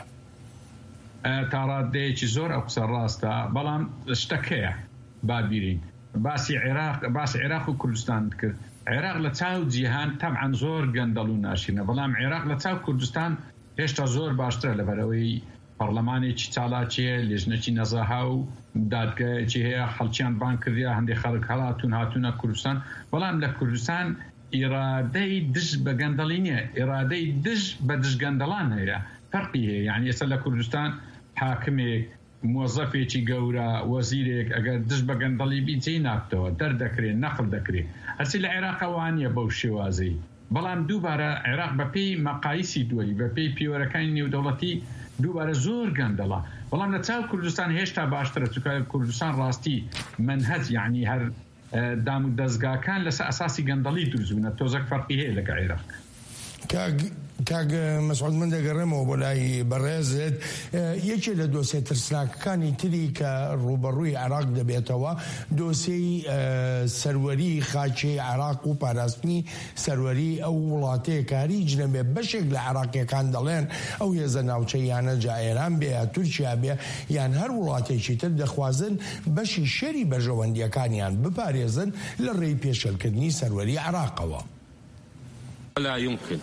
تا ڕادەیەکی زۆر ئەو قسە ڕاستە بەڵام شتەکەیە بابیرین باسی عێراق باسی عێراق و کوردستان کرد عێراق لە چاو جیهان تەمعەن زۆر گەندەڵ و ناشینە بەڵام عێراق لە چاو کوردستان هێشتا زۆر باشترە لەبەرەوەی پەرلەمانێکی چالاکیە لێژنەکی نەزەها و دادگایەکی هەیە خەڵکیان بان کردیا هەندێک خەڵک هەڵاتون هاتوونە کوردستان بەڵام لە کوردستان ئیرادەی دژ بە گەندەڵی نییە ئێرادەی دژ بە دژگەندەڵان هەیە فەرقی هەیە یعنی ئێستا لە کوردستان حاکمێک مۆزەفێکی گەورە وەزیرێک ئەگەر دژ بە گەندەڵی بیجێ ناکتەوە دەردەکرێت نەقل دەکرێت هەرچی لە عێراقەوانیە بەو شێوازەی بەڵام دووبارە عێراق بەپێی مەقایسی دووەی بەپێی پیوەرەکانی نێودەوڵەتی دووبارە زۆر گەندەڵە بەڵام لە چاو کوردستان هێشتا باشترە چونکە کوردستان ڕاستی منهەج یعنی هەر دام و دەستگاکان لەسەر ئەساسی گەندەڵی دروزبوونە تۆزێک فەرقی هەیە لەگە عێراق کاک مەسعود من دەگەڕێمەوە بۆ لای بەڕێزت یەکێ لە دۆسیە ترسناکەکانی تری کە ڕوبەڕووی عێراق دەبێتەوە دۆسیەی سەروەری خاچی عێراق و پاراستنی سەروەری ئەو وڵاتەیە کاری جنەبێ بەشێک لە عێراقیەکان دەڵێن ئەو هێزە ناوچەیانە جا ئێران بێ یا تورکیا بێ یان هەر وڵاتێکی تر دەخوازن بەشی شەری بەژەوەندیەکانیان بپارێزن لە ڕێی پێشەلکردنی سەروەری عێراقەوە لا يمكن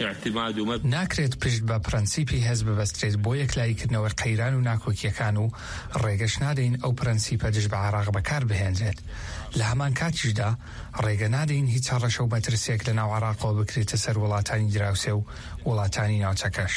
ناکرێت پشت بە پرەنسیپی هەز ببەسترێت بۆ یەکلایکردنەوە قەیران و ناکۆکیەکان و ڕێگەش نادەین ئەو پرەنسیپە دژ بە عێراق بەکار بهێنرێت لە هەمان کاتیشدا ڕێگە نادەین هیچ هەڕەشە و بەترسێک لە ناو عێراقەوە بکرێتە سەر وڵاتانی دراوسێ و وڵاتانی ناوچەکەش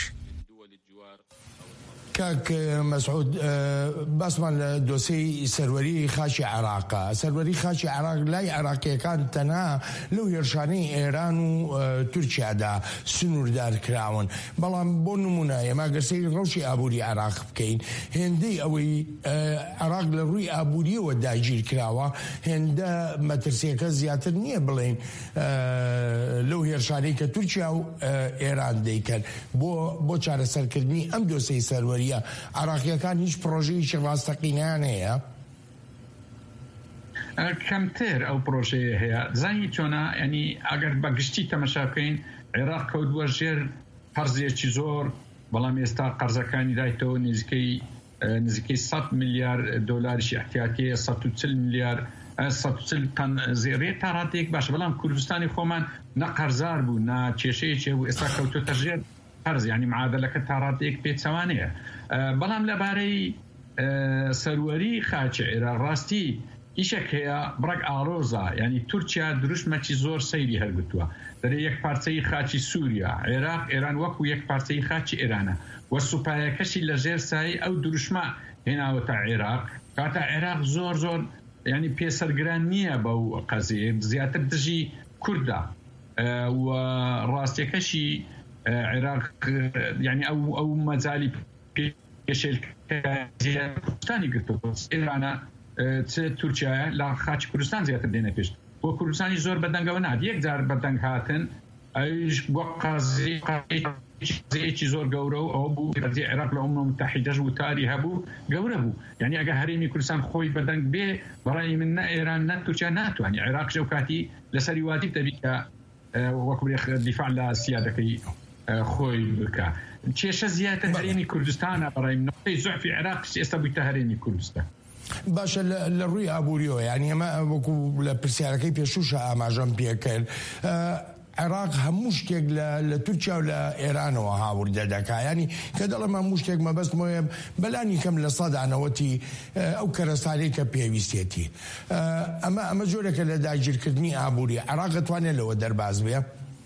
کاک مەسعود باسمان لە دۆسەی سەروەری خاچی عێراقا سەروەری خاچی عێراق لای عێراقیەکان تەنها لەو هێرشانەی ئێران و تورکیادا سنووردار کراون بەڵام بۆ نمونە ئێمە گەرسەی ڕەوشی ئابووری عێراق بکەین هێندەی ئەوەی عێراق لە ڕووی ئابووریەوە داگیر کراوە هێندە مەترسیەکە زیاتر نییە بڵێن لەو هێرشانەی کە تورکیا و ئێران دەیکەن بۆ بۆ چارەسەرکردنی ئەم دۆسەی سەروەری عراقیەکان هیچ پرۆژەیەکی ڕاستەقینەیان هەیە کەمتر ئەو پرۆژەیە هەیە زانی چۆنە ینی ئەگەر بە گشتی تەمەشا بکەین عێراق کەوتووە ژێر قەرزێکی زۆر بەڵام ئێستا قەرزەکانی دایتەوە نزیکەی نزیکەی سەد میلیارد دۆلاریشی احتیاطیە سەد و چل میلیارد سەد و چل تەن زێڕێ تا ڕاتێک باشە بەڵام کوردستانی خۆمان نە قەرزار بوو نا کێشەیەکی بوو ئێستا کەوتوتە ژێر قەرز یعنی معادلەکە تا ڕاتێک پێچەوانەیە بەڵام لەبارەی سەروەری خاچی عێراق ڕاستی ئیشێک هەیە بڕێک ئاڕۆزە ینی تورکیا دروشمەکی زۆر سەیری هەرگرتووە دەرێ یەک پارچەی خاچی سووریا عێراق ئێران وەکو یەک پارچەی خاچی ئێرانە وە سوپایەکەشی لە ژێر سایی ئەو دروشمە هێناوەتە عێراق کاتە عێراق زۆر زۆر ینی پێسەرگران نییە بەو قەزێ زیاتر دژی کوردە و ڕاستیەکەشی عێراق ینی ئەو ئەو مەجای پێشێلکردستانی گرتووە ئێرانە تورکیایە لە خاچی کوردستان زیاتر دێنە پێش بۆ کوردستانی زۆر بەدەنگەوە نات یەک جار بەدەنگ هاتن ئەویش بۆ قازیەکی زۆر گەورە و ئەو بوو ڕێزی عێراق لە ئەومە متحیدەش وتاری هەبوو گەورە بوو یعنی ئەگە هەرێمی کوردستان خۆی بەدەنگ بێ بەڕای من نە ئێران نە تورکیا ناتوانانی عێراق ژەو کاتی لەسەری واجب دەبی کە وەکو دیفاع لە سیادەکەی خۆی بکە کێشە زیاتر هەرێمی کوردستانە بەڕای نقطەی زوعفی عێراق ئێستا بوویتە هەرێمی کوردستان باشە لە ڕووی ئابووریەوە یعنی ئەمە وەکو لە پرسیارەکەی پێشوشە ئاماژەم پێکرد عێراق هەموو شتێک لە تورکیا و لە ئێرانەوە هاوردە دەکا ینی کە دەڵێم هەموو شتێک مەبەستمەوەیە بەلانی کەم لە سەدانەوەتی ئەو کەرەسانەی کە پێویستێتی ئەمە ئەمە جۆرێکە لە داگیرکردنی ئابووری عێراق دەتوانێت لەوە دەرباز بێ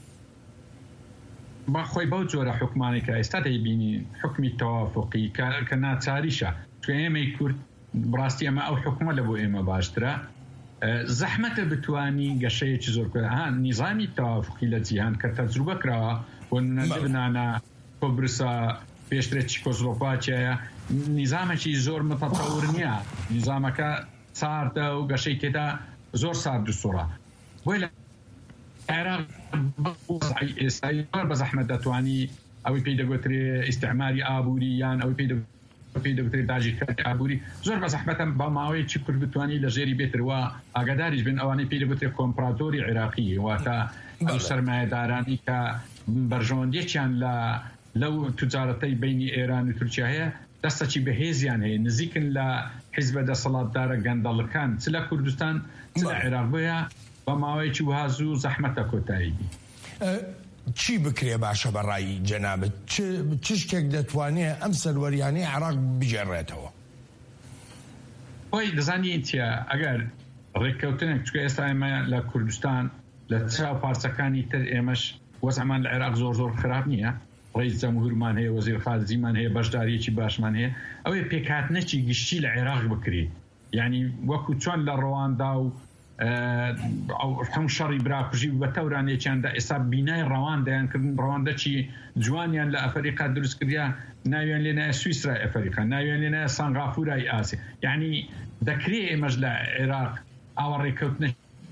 خۆی بەو جۆرە حکومانێکە ئێستا دەیبینی حکمی تەوافقی کە ناچاریشە چکە ئێمەی کورد بڕاستی ئەمە ئەو حکومە لە بۆ ئێمە باشترە زەحمەتە بتوانی گەشەیەکی زۆر نیزامی تەوافقی لە جیهان کە تەجروبە کراوە بۆ لەبنانە کۆبرسا پێشترێکی کۆسلۆڤاکیایە نیزامێکی زۆر متەتەور نییە نیزامەکە ساردە و گەشەی تێدا زۆر سارد و سوڕە بۆی لە عێراق ئێستای زۆر بە زەحمەت دەتوانی ئەوەی پێی دەگوترێ ئیستعماری ئابووری یان ئەوەی پێی پێی دەگوترێت داگیرکردنی ئابووری زۆر بە زەحمەتە بە ماوەیەکی کورد بتوانی لە ژێری بێترەوە ئاگاداریش بن ئەوانەی پێی دەگوترێت کۆمپراتۆری عێراقی واتە ئەو سەرمایەدارانی کە بەرژەوەندێکیان لە لەو توجارەتەی بینی ئێران و تورکیا هەیە دەستەکی بەهێزیان هەیە نزیکن لە حیزبە دەسەڵاتدارە گەندەڵەکان چ لە کوردستان چ لە عێراق بۆیە بە ماوەیەکی وها زوو زەحمەتە کۆتاییبی چی بکرێ باشە بەڕایی جەنابەت چ شتێک دەتوانێت ئەم سەروەریانەی عێراق بجێڕێتەوە خۆی دەزانی چیە ئەگەر ڕێککەوتنێک چکە ئێستا ئێمە لە کوردستان لە چاو پارچەکانی تر ئێمەش وەزعمان لە عێراق زۆر زۆر خراپ نییە ڕئیس جەمهورمان هەیە وەزیر خارجیمان هەیە بەشداریەکی باشمان هەیە ئەوەی پێکهاتنێکی گشتی لە عێراق بکرێت یعنی وەکو چۆن لە ڕەواندا و هەم شەڕی براکوژی بە تەورانێکیاندا ئێستا بینای ڕەوان دەیانکردن ڕەوانندەکی جوانیان لە ئەفریقا دروست کردیا ناویان لێنایە سویسرای ئەفریقا ناویان لێنایە سانغافورای ئاسیا یعنی دەکرێت ئێمەش لە عێراق ئاوە ڕێککەوتنە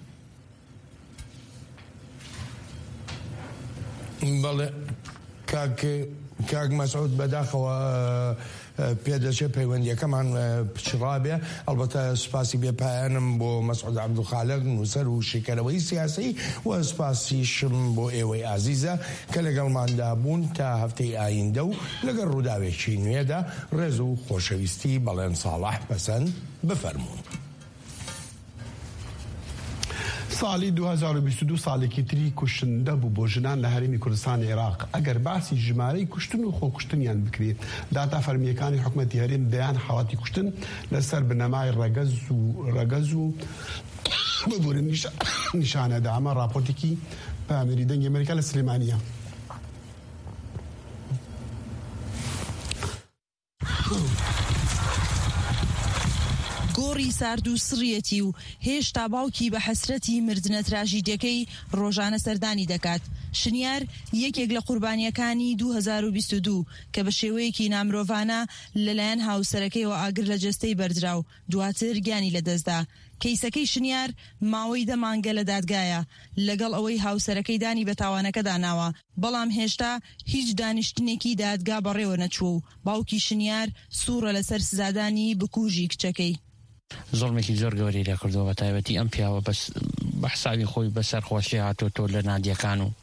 بەڵێ کاک مەسعود بەداخەوە پێدەچێت پەیوەندیەکەمان پچڕابێ ئەلبەتە سوپاسی بێپایانم بۆ مەسعود عەبدولخالق نووسەر و شێکەرەوەی سیاسی و سوپاسیشم بۆ ئێوەی ئازیزە کە لەگەڵماندا بوون تا هەفتەی ئایندە و لەگەڵ ڕووداوێکی نوێدا ڕێز و خۆشەویستی بەڵێن ساڵح پەسەند بفەرموون. ساڵی دو هەزار و بیست و دوو ساڵێکی تری کوشتندە بوو بۆ ژنان لە هەرێمی کوردستان عێراق ئەگەر باسی ژمارەی کوشتن و خۆکوشتنیان بکرێت داتا فەرمیەکانی حکومەتی هەرێم دەیان حاڵاتی کوشتن لەسەر بنەمای ڕەگەز و ڕەگەز و ببورن نیشانەدا ئەمە راپۆرتێکی پامێری دەنگی ئەمریکا لە سلێمانیە. گۆڕی سارد و سڕیەتی و هێشتا باوکی بە حەسرەتی مردنە تراژیدەکەی ڕۆژانە سەردانی دەکات. شنیار یەکێک لە قوربانیەکانی دو هەزار و بیست و دوو کە بە شێوەیەکی نامرۆڤانە لەلایەن هاوسەرەکەیەوە ئاگر لە جەستەی بەردراو دواتر گیانی لەدەستدا. کەیسەکەی شنیار ماوەی دە مانگە لە دادگایە لەگەڵ ئەوەی هاوسەرەکەی دانی بە تاوانەکە داناوە بەڵام هێشتا هیچ دانیشتنێکی دادگا بەڕێوە نەچوو و باوکی شنیار سوورە لەسەر سزادانی بکوژی کچەکەی. زۆڵمێکی زۆر گەوری لە کردەوە بە تایبەتی ئەم پیاوە بەس بە حسابی خۆی بەسەر خۆشی هاتۆ تۆ لە نادیەکان و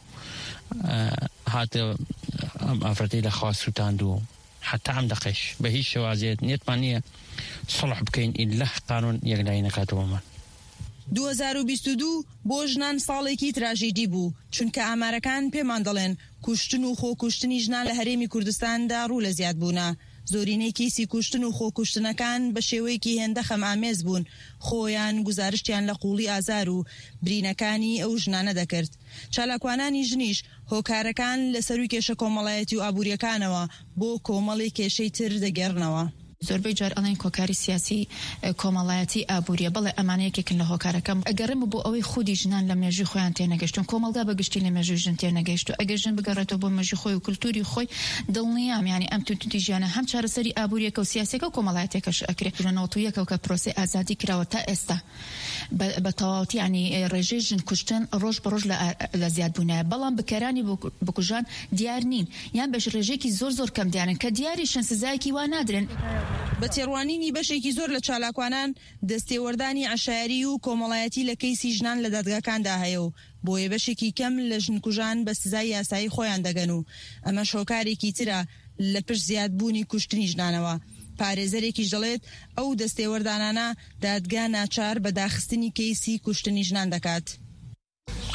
هاتە ئەم ئافرەتەی لە خوا سووتاند و حتا ئەم دەقەش بە هیچ شێوازێت نیەتمان نییە سڵح بکەین ئیلا قانون یەکلای نەکاتەوەمان. دو هەزار و بیست و دوو بۆ ژنان ساڵێکی تراژیدی بوو چونکە ئامارەکان پێمان دەڵێن کوشتن و خۆکوشتنی ژنان لە هەرێمی کوردستاندا ڕوو لە زیاد بوونە. زۆرینەی کەیسی کوشتن و خۆکوشتنەکان بە شێوەیەکی هێندە خەمامێز بوون خۆیان گزارشتیان لە قوڵی ئازار و برینەکانی ئەو ژنانە دەکرد. چالاکوانانی ژنیش هۆکارەکان لە سەروی کێشە کۆمەڵایەتی و ئابوووریەکانەوە بۆ کۆمەڵی کێشەی تر دەگەڕنەوە. زۆربەی جار ئەڵێن کۆکاری سیاسی کۆمەڵایەتی ئابووریە بەڵێ ئەمانەیەکێکن لە هۆکارەکەم ئەگەڕم بۆ ئەوەی خودی ژنان لە مێژوی خۆیان تێنەگەشتون کۆمەڵگا بەگشتی لە مێژوی ژن تێنەگەشت و ئەگەر ژن بگەڕێتەوە بۆ مێژوی خۆی و کولتوری خۆی دڵنیام یانی ئەم توتی ژیانە هەم چارەسەری ئابووریەکە و سیاسەکە و کۆمەڵایەتێکەش ئەکرێت لە نەوەتو یەکەوە کە پرۆسەی ئازادی کراوە تا ئێستا بە تەواوەتی ینی ڕێژەی ژن کوشتن ڕۆژ بە ڕۆژ لە زیادبوونایە بەڵام بکەرانی بکوژان دیار نین یان بەش ڕێژێکی زۆر زۆر کەم دیارن کە دیاری شەن سزایەکی وا نادرێن. بە تێڕوانینی بەشێکی زۆر لە چالاکوانان دەستێوەردانی عەشایری و کۆمەڵایەتی لە کەیسی ژنان لە دادگاکاندا هەیە و بۆیە بەشێکی کەم لە ژنکوژان بە سزای یاسایی خۆیان دەگەن و ئەمە شۆکارێکی ترە لە پشت زیادبوونی کوشتنی ژنانەوە. پارێزەرێکیش دەڵێت ئەو دەستێوەردانانە دادگا ناچار بە داخستنی کەیسی کوشتنی ژنان دەکات.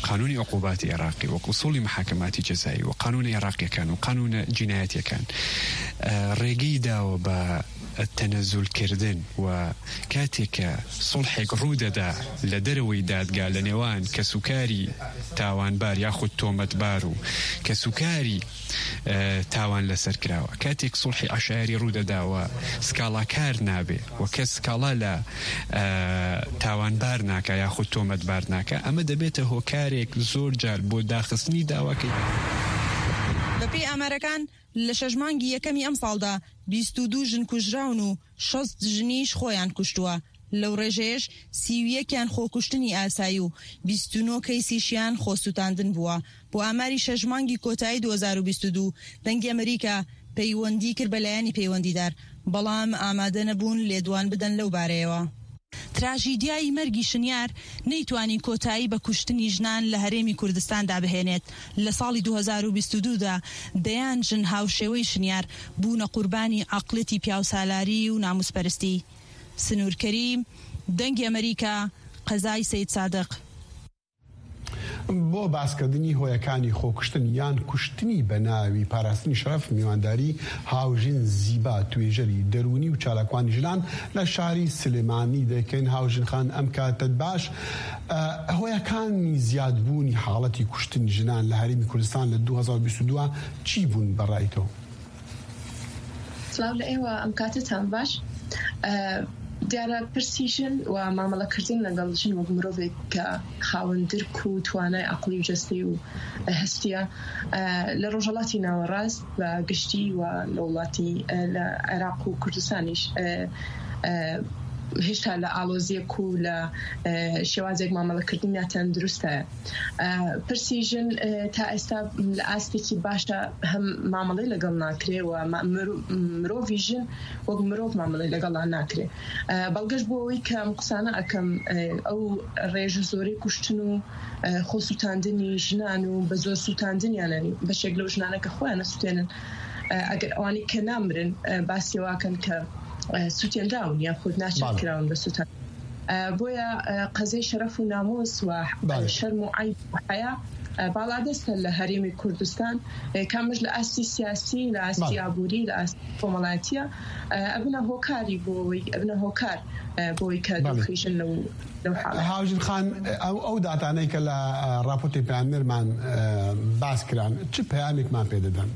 قانونی عقوباتی عێراقی وەک ئوسوڵی محاکماتی جەزایی و قانون عێراقیەکان و قانون جینایەتیەکان ڕێگەی داوە بە تەنەزولکردن و کاتێکە سڵحێک ڕوودەدا لە دەرەوەی دادگا لە نێوان کەسوکاری تاوانبار یاخود تۆمەتبار و کەسوکاری تاوان لەسەر کراوە کاتێک سڵحی عەشایری ڕوودەداوە سکاڵاکار نابێ و کەس سکاڵا لە تاوانبار ناکە یاخود تۆمەتبار ناکە ئەمە دەبێتە هۆکارێک زۆر جار بۆ داخستنی داواکەی. بەپێی ئامارەکان لە شەژمانگی یەکەمی ئەم ساڵدا بیست و دوو ژن کوژراون و شەست ژنیش خۆیان کوشتووە. لەو ڕێژەیەش سی و یەکیان خۆکوشتنی ئاسایی و بیست و نۆ کەیسیشیان خۆسووتاندن بووە. بۆ ئاماری شەژمانگی کۆتایی دوو هەزار و بیست و دوو دەنگی ئەمریکا پەیوەندی کرد بەلایەنی پەیوەندیدار بەڵام ئامادە نەبوون لێدوان بدەن لەو بارەیەوە. تراژیدیای مەرگی شنیار نەیتوانی کۆتایی بە کوشتنی ژنان لە هەرێمی کوردستاندا بهێنێت. لە ساڵی دوو هەزار و بیست و دوودا دەیان ژن هاوشێوەی شنیار بوونە قوربانی عەقڵەتی پیاوسالاری و ناموسپەرستی. سنوور کەریم، دەنگی ئەمریکا، قەزای سەید سادق. بۆ باسکردنی هۆیەکانی خۆکوشتن یان کوشتنی بە ناوی پاراستنی شەرەف میوانداری هاوژین زیبا توێژەری دەرونی و چالاکوانی ژنان لە شاری سلێمانی دەکەین. هاوژین خان ئەم کاتت باش هۆیەکانی زیادبوونی حاڵەتی کوشتنی ژنان لە هەرێمی کوردستان لە دوو هەزار و بیست و دوو چی بوون بەڕایتەوە؟ سلااو لە ئێوە ئەم کاتتان باش. دیارە پرسیژن و مامەڵەکردن لەگەڵ ژن وەک مرۆڤێک کە خاوەن درک و توانای عەقڵی و جەستەی و هەستیە لە ڕۆژهەڵاتی ناوەڕاست بە گشتی و لە وڵاتی لە عێراق و کوردستانیش هێشتا لە ئالۆزیەک و لە شێوازێک مامەڵەکردنیان تەندروستە. پرسیژن تا ئێستا لە ئاستێکی باشە هەم مامەڵەی لەگەڵ ناکرێ و مرۆڤی ژن وەک مرۆڤ مامەڵەی لەگەڵان ناکرێ. بەڵگەشت بۆ ئەوەی کە ئەم قسانە ئەکەم ئەو ڕێژە زۆرەی کوشتن و خۆسووتاندنی ژنان و بە زۆر سووتاندنیانەنی بەشێک لەو ژنانە کە خۆیان نەسووتێنن ئەگەر ئەوانی کە نامرن باسیێواکەن کە سووتێنراون یان خۆت ناچێت کراون بە سووتان. بۆیە قەزەی شەرەف و نامۆس و شەرم و عیب و حەیا باڵادەستە لە هەرێمی کوردستان کامژ لە ئاستی سیاسی لە ئاستی ئابووری لە ئاستی کۆمەڵایەتیە ئەبنە هۆکاری بۆەوەی ئەبنە هۆکار بۆی کە دڵخیژن لەو حاڵە. هاوژین خان ئەو داتانەی کە لە راپۆرتی پەیامبەرمان باس کران چ پەیامێکمان پێ دەدەن؟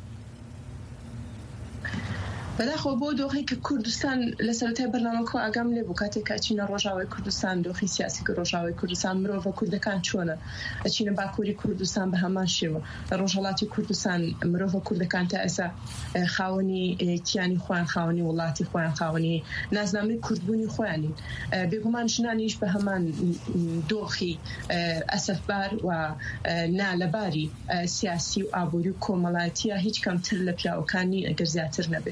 بەداخەوە بۆ دۆخی کە کوردستان لە سەرەتای بەرنامەکە ئاگام لێ بوو کاتێک ئەچینە ڕۆژاوای کوردستان دۆخی سیاسی کە ڕۆژاوای کوردستان مرۆڤە کوردەکان چۆنە ئەچینە باکووری کوردستان بە هەمان شێوە لە ڕۆژهەڵاتی کوردستان مرۆڤە کوردەکان تا ئێستا خاوەنی کیانی خۆیان خاوەنی وڵاتی خۆیان خاوەنی نازنامەی کوردبوونی خۆیانین. بێگومان ژنانیش بە هەمان دۆخی ئەسەفبار و نالەباری سیاسی و ئابووری و کۆمەڵایەتیە هیچ کەمتر لە پیاوەکانی ئەگەر زیاتر نەبێ.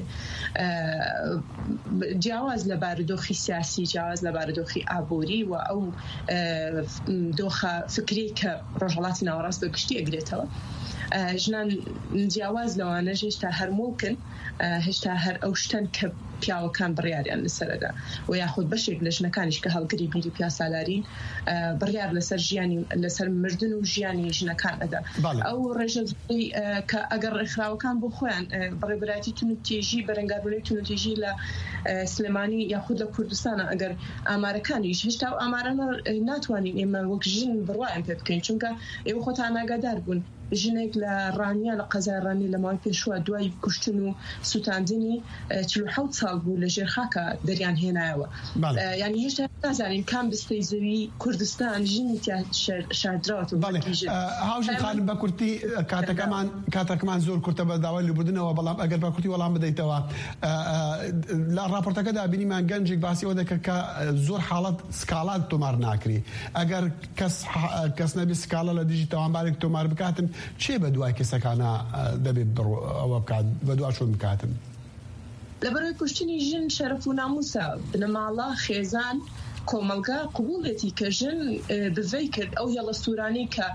جیاواز لە بارودۆخی سیاسی جیاواز لە بارودۆخی ئابووری و ئەو دۆخە فکری کە ڕۆژهەڵاتی ناوەڕاست بە گشتی ئەگرێتەوە ژنان جیاواز لەوانە هێشتا هەرمۆکن هێشتا هەر ئەو شتن کە پیاوەکان بڕیاریان لەسەردا و یاخود بەشێک لە ژنەکانیش کە هەڵگری بیری پیاسالارین بڕیار لەسەر ژیانی لەسەر مردن و ژیانی ژنەکان ئەدا. ئەو ڕێژە کە ئەگەر ڕێکخراوەکان بۆ خۆیان بەڕێبەراتی تونوتێژی بەرەنگاربوونەی تونوتێژی لە سلێمانی یاخود لە کوردستانە ئەگەر ئامارەکانیش هێشتا و ئامارانە ناتوانین ئێمە وەک ژن بڕوایم پێ بکەین چونکە ئێوە خۆتان ئاگادار بوون ژنێک لە ڕانیا لە قەزای ڕانی لە ماوەی پێشوە دوای کوشتن و سووتاندنی چل و حەوت ساڵ بوو لە ژێر خاکە دەریان هێنایەوە. یعنی هێشتا نازانین کام بستەی زەوی کوردستان ژنی شاردراوەت و هاوژین خانم بە کورتی کاتەکەمان کاتەکەمان زۆر کورتە بە داوای لێبوردنەوە بەڵام ئەگەر بە کورتی وەڵام بدەیتەوە لە راپۆرتەکەدا بینیمان گەنجێک باسی ئەوە دەکە کە زۆر حاڵەت سکاڵات تۆمار ناکری ئەگەر کەس نەبی سکاڵە لە دژی تاوانبارێک تۆمار بکاتن چێ بە دوای کەسەکانە دەبێت ئەوە بکات بە دوای چۆن بکاتن؟ لەبەرەوەی کوشتنی ژن شەرەف و ناموسە بنەماڵە خێزان کۆمەلگا قبولێتی کە ژن بڤەی کرد ئەو هێڵە سوورانی کە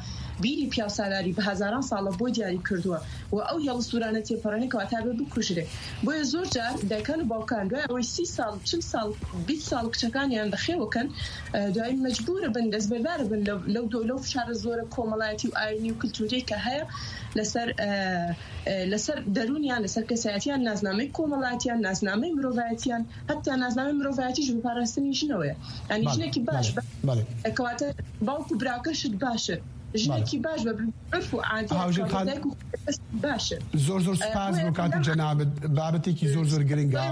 بیری پیاسالاری بە هەزاران ساڵە بۆ دیاری کردووە و ئەو هێڵسوورانە تێپەڕێنی کەواتە بێ بکوژرێ بۆیە زۆر جار دایکان و باوکان دوای ئەوەی سی ساڵ چل ساڵ بیست ساڵ کچەکانیان بەخێوەکەن دوای مەجبورە بن دەستبەردارە بن لەو لەو فشارە زۆرە کۆمەڵایەتی و ئاینی و کلتوری کە هەیە لەسەر لەسەر دەرونیان لەسەر کەسایەتیان نازنامەی کۆمەڵایەتیان نازنامەی مرۆڤایەتیان هەتا نازنامەی مرۆڤایەتیش بپاراستنی ژنەوەیە ینی ژنێکی باش کەواتە باوکو براکەشت باشە ژنێکی باش بە عرف و عادەت باشە زۆر زۆر سپاس بۆ کاتی جەنابەت بابەتێکی زۆر زۆر گرنگە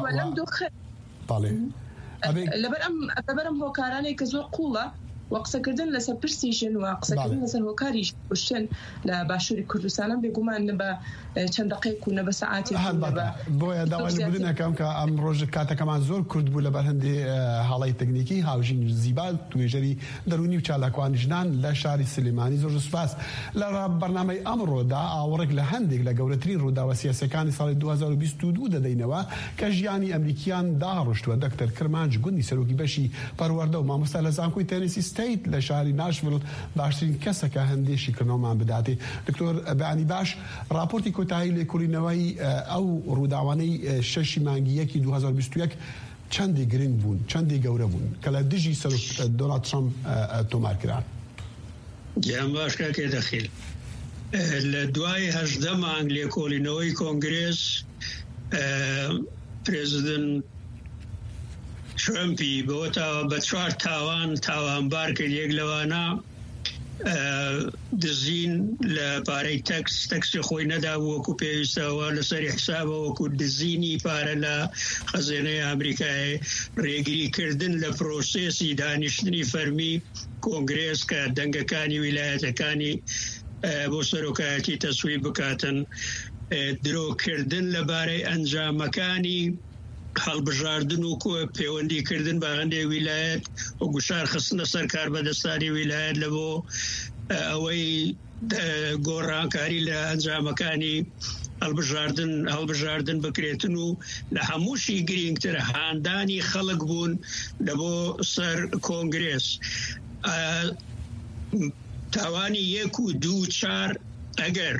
لەبەر ئەم هۆکارانەی کە زۆر قوڵە و قسەکردن لەسەر پرسی ژن و قسەکردن لەسەر هۆکاری کوشتن لە باشووری کوردستانە بێگومان نە بە چەند دقەیەک و نە بە سەعاتێک بۆیە داوای لەبوردنەکەم کە ئەم ڕۆژ کاتەکەمان زۆر کورت بوو لەبەر هەندێ هاڵی تەکنیکی هاوژین زیبا توێژەری دەرونی و چالاکوان ژنان لە شاری سلێمانی زۆر سوپاس لە بەرنامەی ئەمڕۆدا ئاوەڕێک لە هەندێک لە گەورەترین ڕووداوە سیاسەکانی ساڵی دوو هەزار و بیست و دوو دەدەینەوە کە ژیانی ئەمریکیان داڕشتووە دەکتەر کرمانج گوندی سەرۆکی بەشی پەروەردە و مامۆستا لە زانکۆی تەنیسی ستیت لە شاری ناشڤیل باشترین کەسەکە هەندێشی کردنەوەمان بداتێ دکتۆر بەیانی باش راپۆرتی کۆتایی لێکۆڵینەوەی ئەو ڕووداوانەی شەشی مانگی یەکی دوو هەزار و بیست و یەک چەندی گرنگ بوون چەندی گەورە بوون کە لە دژی دۆناڵد ترامپ تۆمارکران گیان باش کاکێ دەخیل لە دوای هەژدە مانگ لێکۆڵینەوەی کۆنگرێس پرێزیدنت ترامپی بۆ بە چوار تاوان تاوانبار کرد یەک لەوانە دزین لە پارەی تەکس تەکسی خۆی نەدا وەکو پێویستەوە لەسەری حسابە وەکو دزینی پارە لە خەزێنەی ئەمریکای ڕێگریکردن لە پرۆسێسی دانیشتنی فەرمی کۆنگرێس کە دەنگەکانی ویلایەتەکانی بۆ سەرۆکایەتی تەسویب بکاتن درۆکردن لەبارەی ئەنجامەکانی هەڵبژاردن و پەیوەندیکردن بە هەندێک ویلایەت و گوشار خستنە سەر کاربەدەستانی ویلایەت لە بۆ ئەوەی گۆڕانکاری لە ئەنجامەکانی هەڵبژاردن هەڵبژاردن بکرێتن و لە هەمووشی گرنگتر هاندانی خەڵک بوون لە بۆ سەر کۆنگرێس تاوانی یەک و دوو چار ئەگەر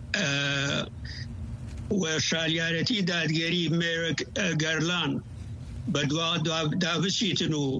و شالیارەتی دادگەری مێرک گەرلان بە دابچیتن و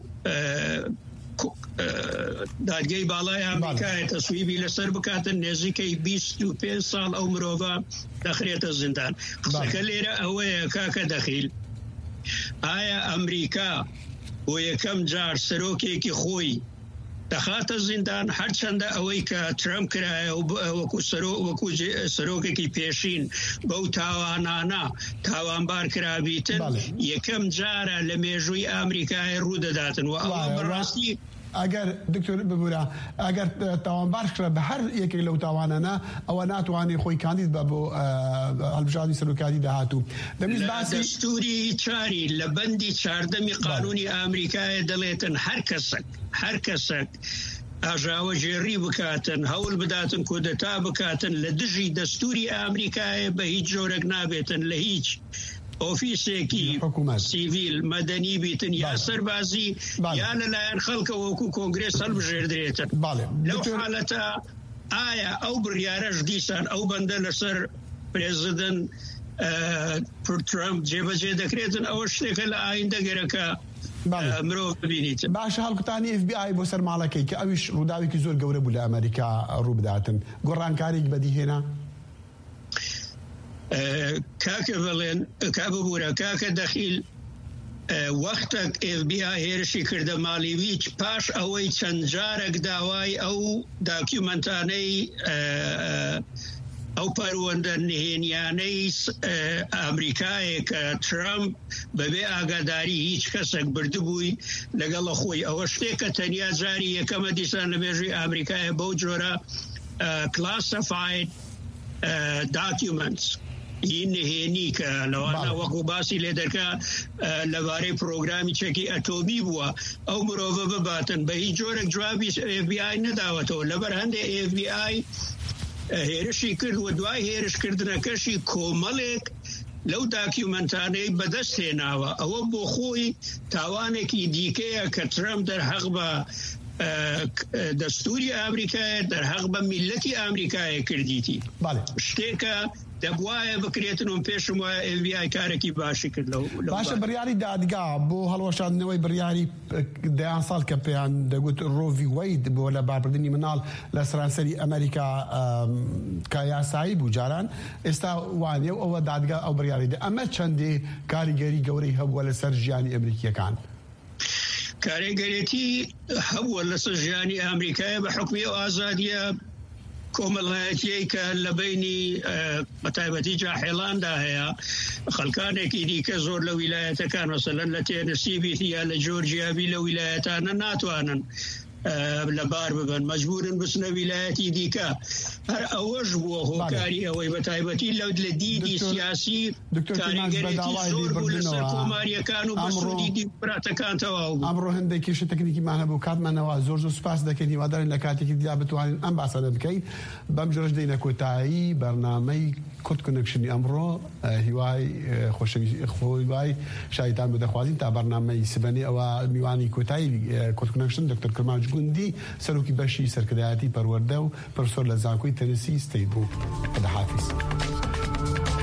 دادگەی باڵای ئەمریکای تەسویبی لەسەر بکاتن نێزیکەی بیست و پێنج ساڵ ئەو مرۆڤە دەخرێتە زیندان قسەکە لێرە ئەوەیە کاکە دەخیل ئایا ئەمریکا بۆ یەکەم جار سەرۆکێکی خۆی دەخاتە زیندان هەرچەندە ئەوەی کە ترامپ کرایە وەکو وەکو سەرۆکێکی پێشین بەو تاوانانە تاوانبار کرابیتن یەکەم جارە لە مێژووی ئەمریکای ڕوودەداتن و ئەوە بەڕاستی ئەگەر دکتۆر ببوورە ئەگەر تاوانبار کرا بە هەر یەکێک لەو تاوانانە ئەوە ناتوانێت خۆی کاندید بە بۆ هەڵبژاردنی سەرۆکاتی داهاتوو دەستوری چاری لە بەندی چاردەمی قانونی ئەمریکای دەڵێتن هەر کەسێک هەر کەسێک ئاژاوەژێڕی بکاتن هەوڵ بداتن کودەتا بکاتن لە دژی دەستوری ئەمریکای بە هیچ جۆرەك نابێتن لە هیچ ئۆفیسێکی سیڤیل مەدەنی بیتن یا سەربازی یا لەلایەن خەڵکە وەکو کۆنگرێس هەڵبژێردرێتن لەو حالەتە ئایا ئەو بڕیارەش دیسان ئەو بەندە لەسەر پرێزیدنت ترامپ جێبەجێ دەکرێتن ئەوە شتێکە لە ئایندەگەرەکە مرۆڤ ببینیت باشە هەڵکوتانی ئێف بی ئای بۆ سەر ماڵەکەی کە ئەویش ڕووداوێکی زۆر گەورە بوو لە ئەمریکا ڕوو بداتن گۆڕانکارێک بەدیهێنا کاکە بڵێن کا ببوورە کاکە دەخیل وەختێک ئێف بی ئای هێرشی کردە ماڵیویچ پاش ئەوەی چەند جارێک داوای ئەو داکیومەنتانەی ئەو پەروەندە نهێنیانەی ئەمریکایە کە ترامپ بەبێ ئاگاداری هیچ کەسێک بردبووی لەگەڵە خۆی ئەوە شتێکە تەنیا جاری یەکەمە دیسان لە مێژووی ئەمریکایە بەو جۆرە classified documents این نهێنی کە لەوانە وەکو باسی لێ دەکا لەبارەی پرۆگرامی چەکی ئەتۆمی بووە ئەو مرۆڤە بباتن بە هیچ جۆرێک جوابی ئێف بی ئای نەداوەتەوە لەبەر هەندێک ئێف بی ئای هێرشی کرد و دوای هێرشکردنەکەشی کۆمەڵێک لەو داکیومەنتانەی بەدەست هێناوە ئەوە بۆ خۆی تاوانێکی دیکەیە کە ترامپ دەرهەق بە دەستوری ئامریکای دەرهەق بە میلەتی ئامریکای کردیتی شتێکە دەبواە بکرێتن و پێشم وایە ئێ بی ئای کارێکی باشی کرد لەو باشە بڕیاری دادگا بۆ هەڵوەشاندنەوەی بڕیاری دەیان ساڵ کە پێیان دەگوت ڕۆڤی وەید بۆ لە بابردنی مناڵ لە سەرانسەری ئەمریکا کە یاسایی بوو جاران ئێستا وانێ و ئەوە دادگا ئەو بڕیاری دە ئەمە چەندێ کاریگەری گەورەی هەبووە لەسەر ژیانی ئەمریکیەکان کاریگەرێتی هەبووە لەسەر ژیانی ئەمریکایە بە حکمی و ئازادیە کۆمەڵایەتیەی کە لە بینی بەتایبەتی جاحێڵاندا هەیە خەڵکانێکی دیکە زۆر لە ویلایەتەکان مەسەلەن لە تێنەسیبی یا لە جۆرجیابی لە ویلایەتانە ناتوانن لەبار ببن مەجبورن بچنە ویلایەتی دیکە هەر ئەوەش بووە هۆکاری ئەوەی بەتایبەتی لە دیدی سیاسی کاریگەرێتی زۆر بوو لەسەر کۆماریەکان و بەسوودی دیموکراتەکان تەواو بوو. ئەمڕۆ هەندێکیشە تەکنیکیمان هەبوو کاتمانەوە زۆر زۆر سوپاس دەکەین هیوادارین لە کاتێکی دیدا بتوانین ئەم باسەدە بکەین بەم جۆرەش دەینە کۆتایی بەرنامەی کورد کۆنەکشنی ئەمڕۆ هیوای خۆی وای شایدان بدەخوازین تا بەرنامەی سبەنی ئەوە میوانی کۆتایی کورد کۆنەکشن دکتۆر کرماج گوندی سەرۆکی بەشی سەرکردایەتی پەروەردە و پرۆفێسۆر لە زانکۆی تەنیسی ستەیت بوو. خداحافیز.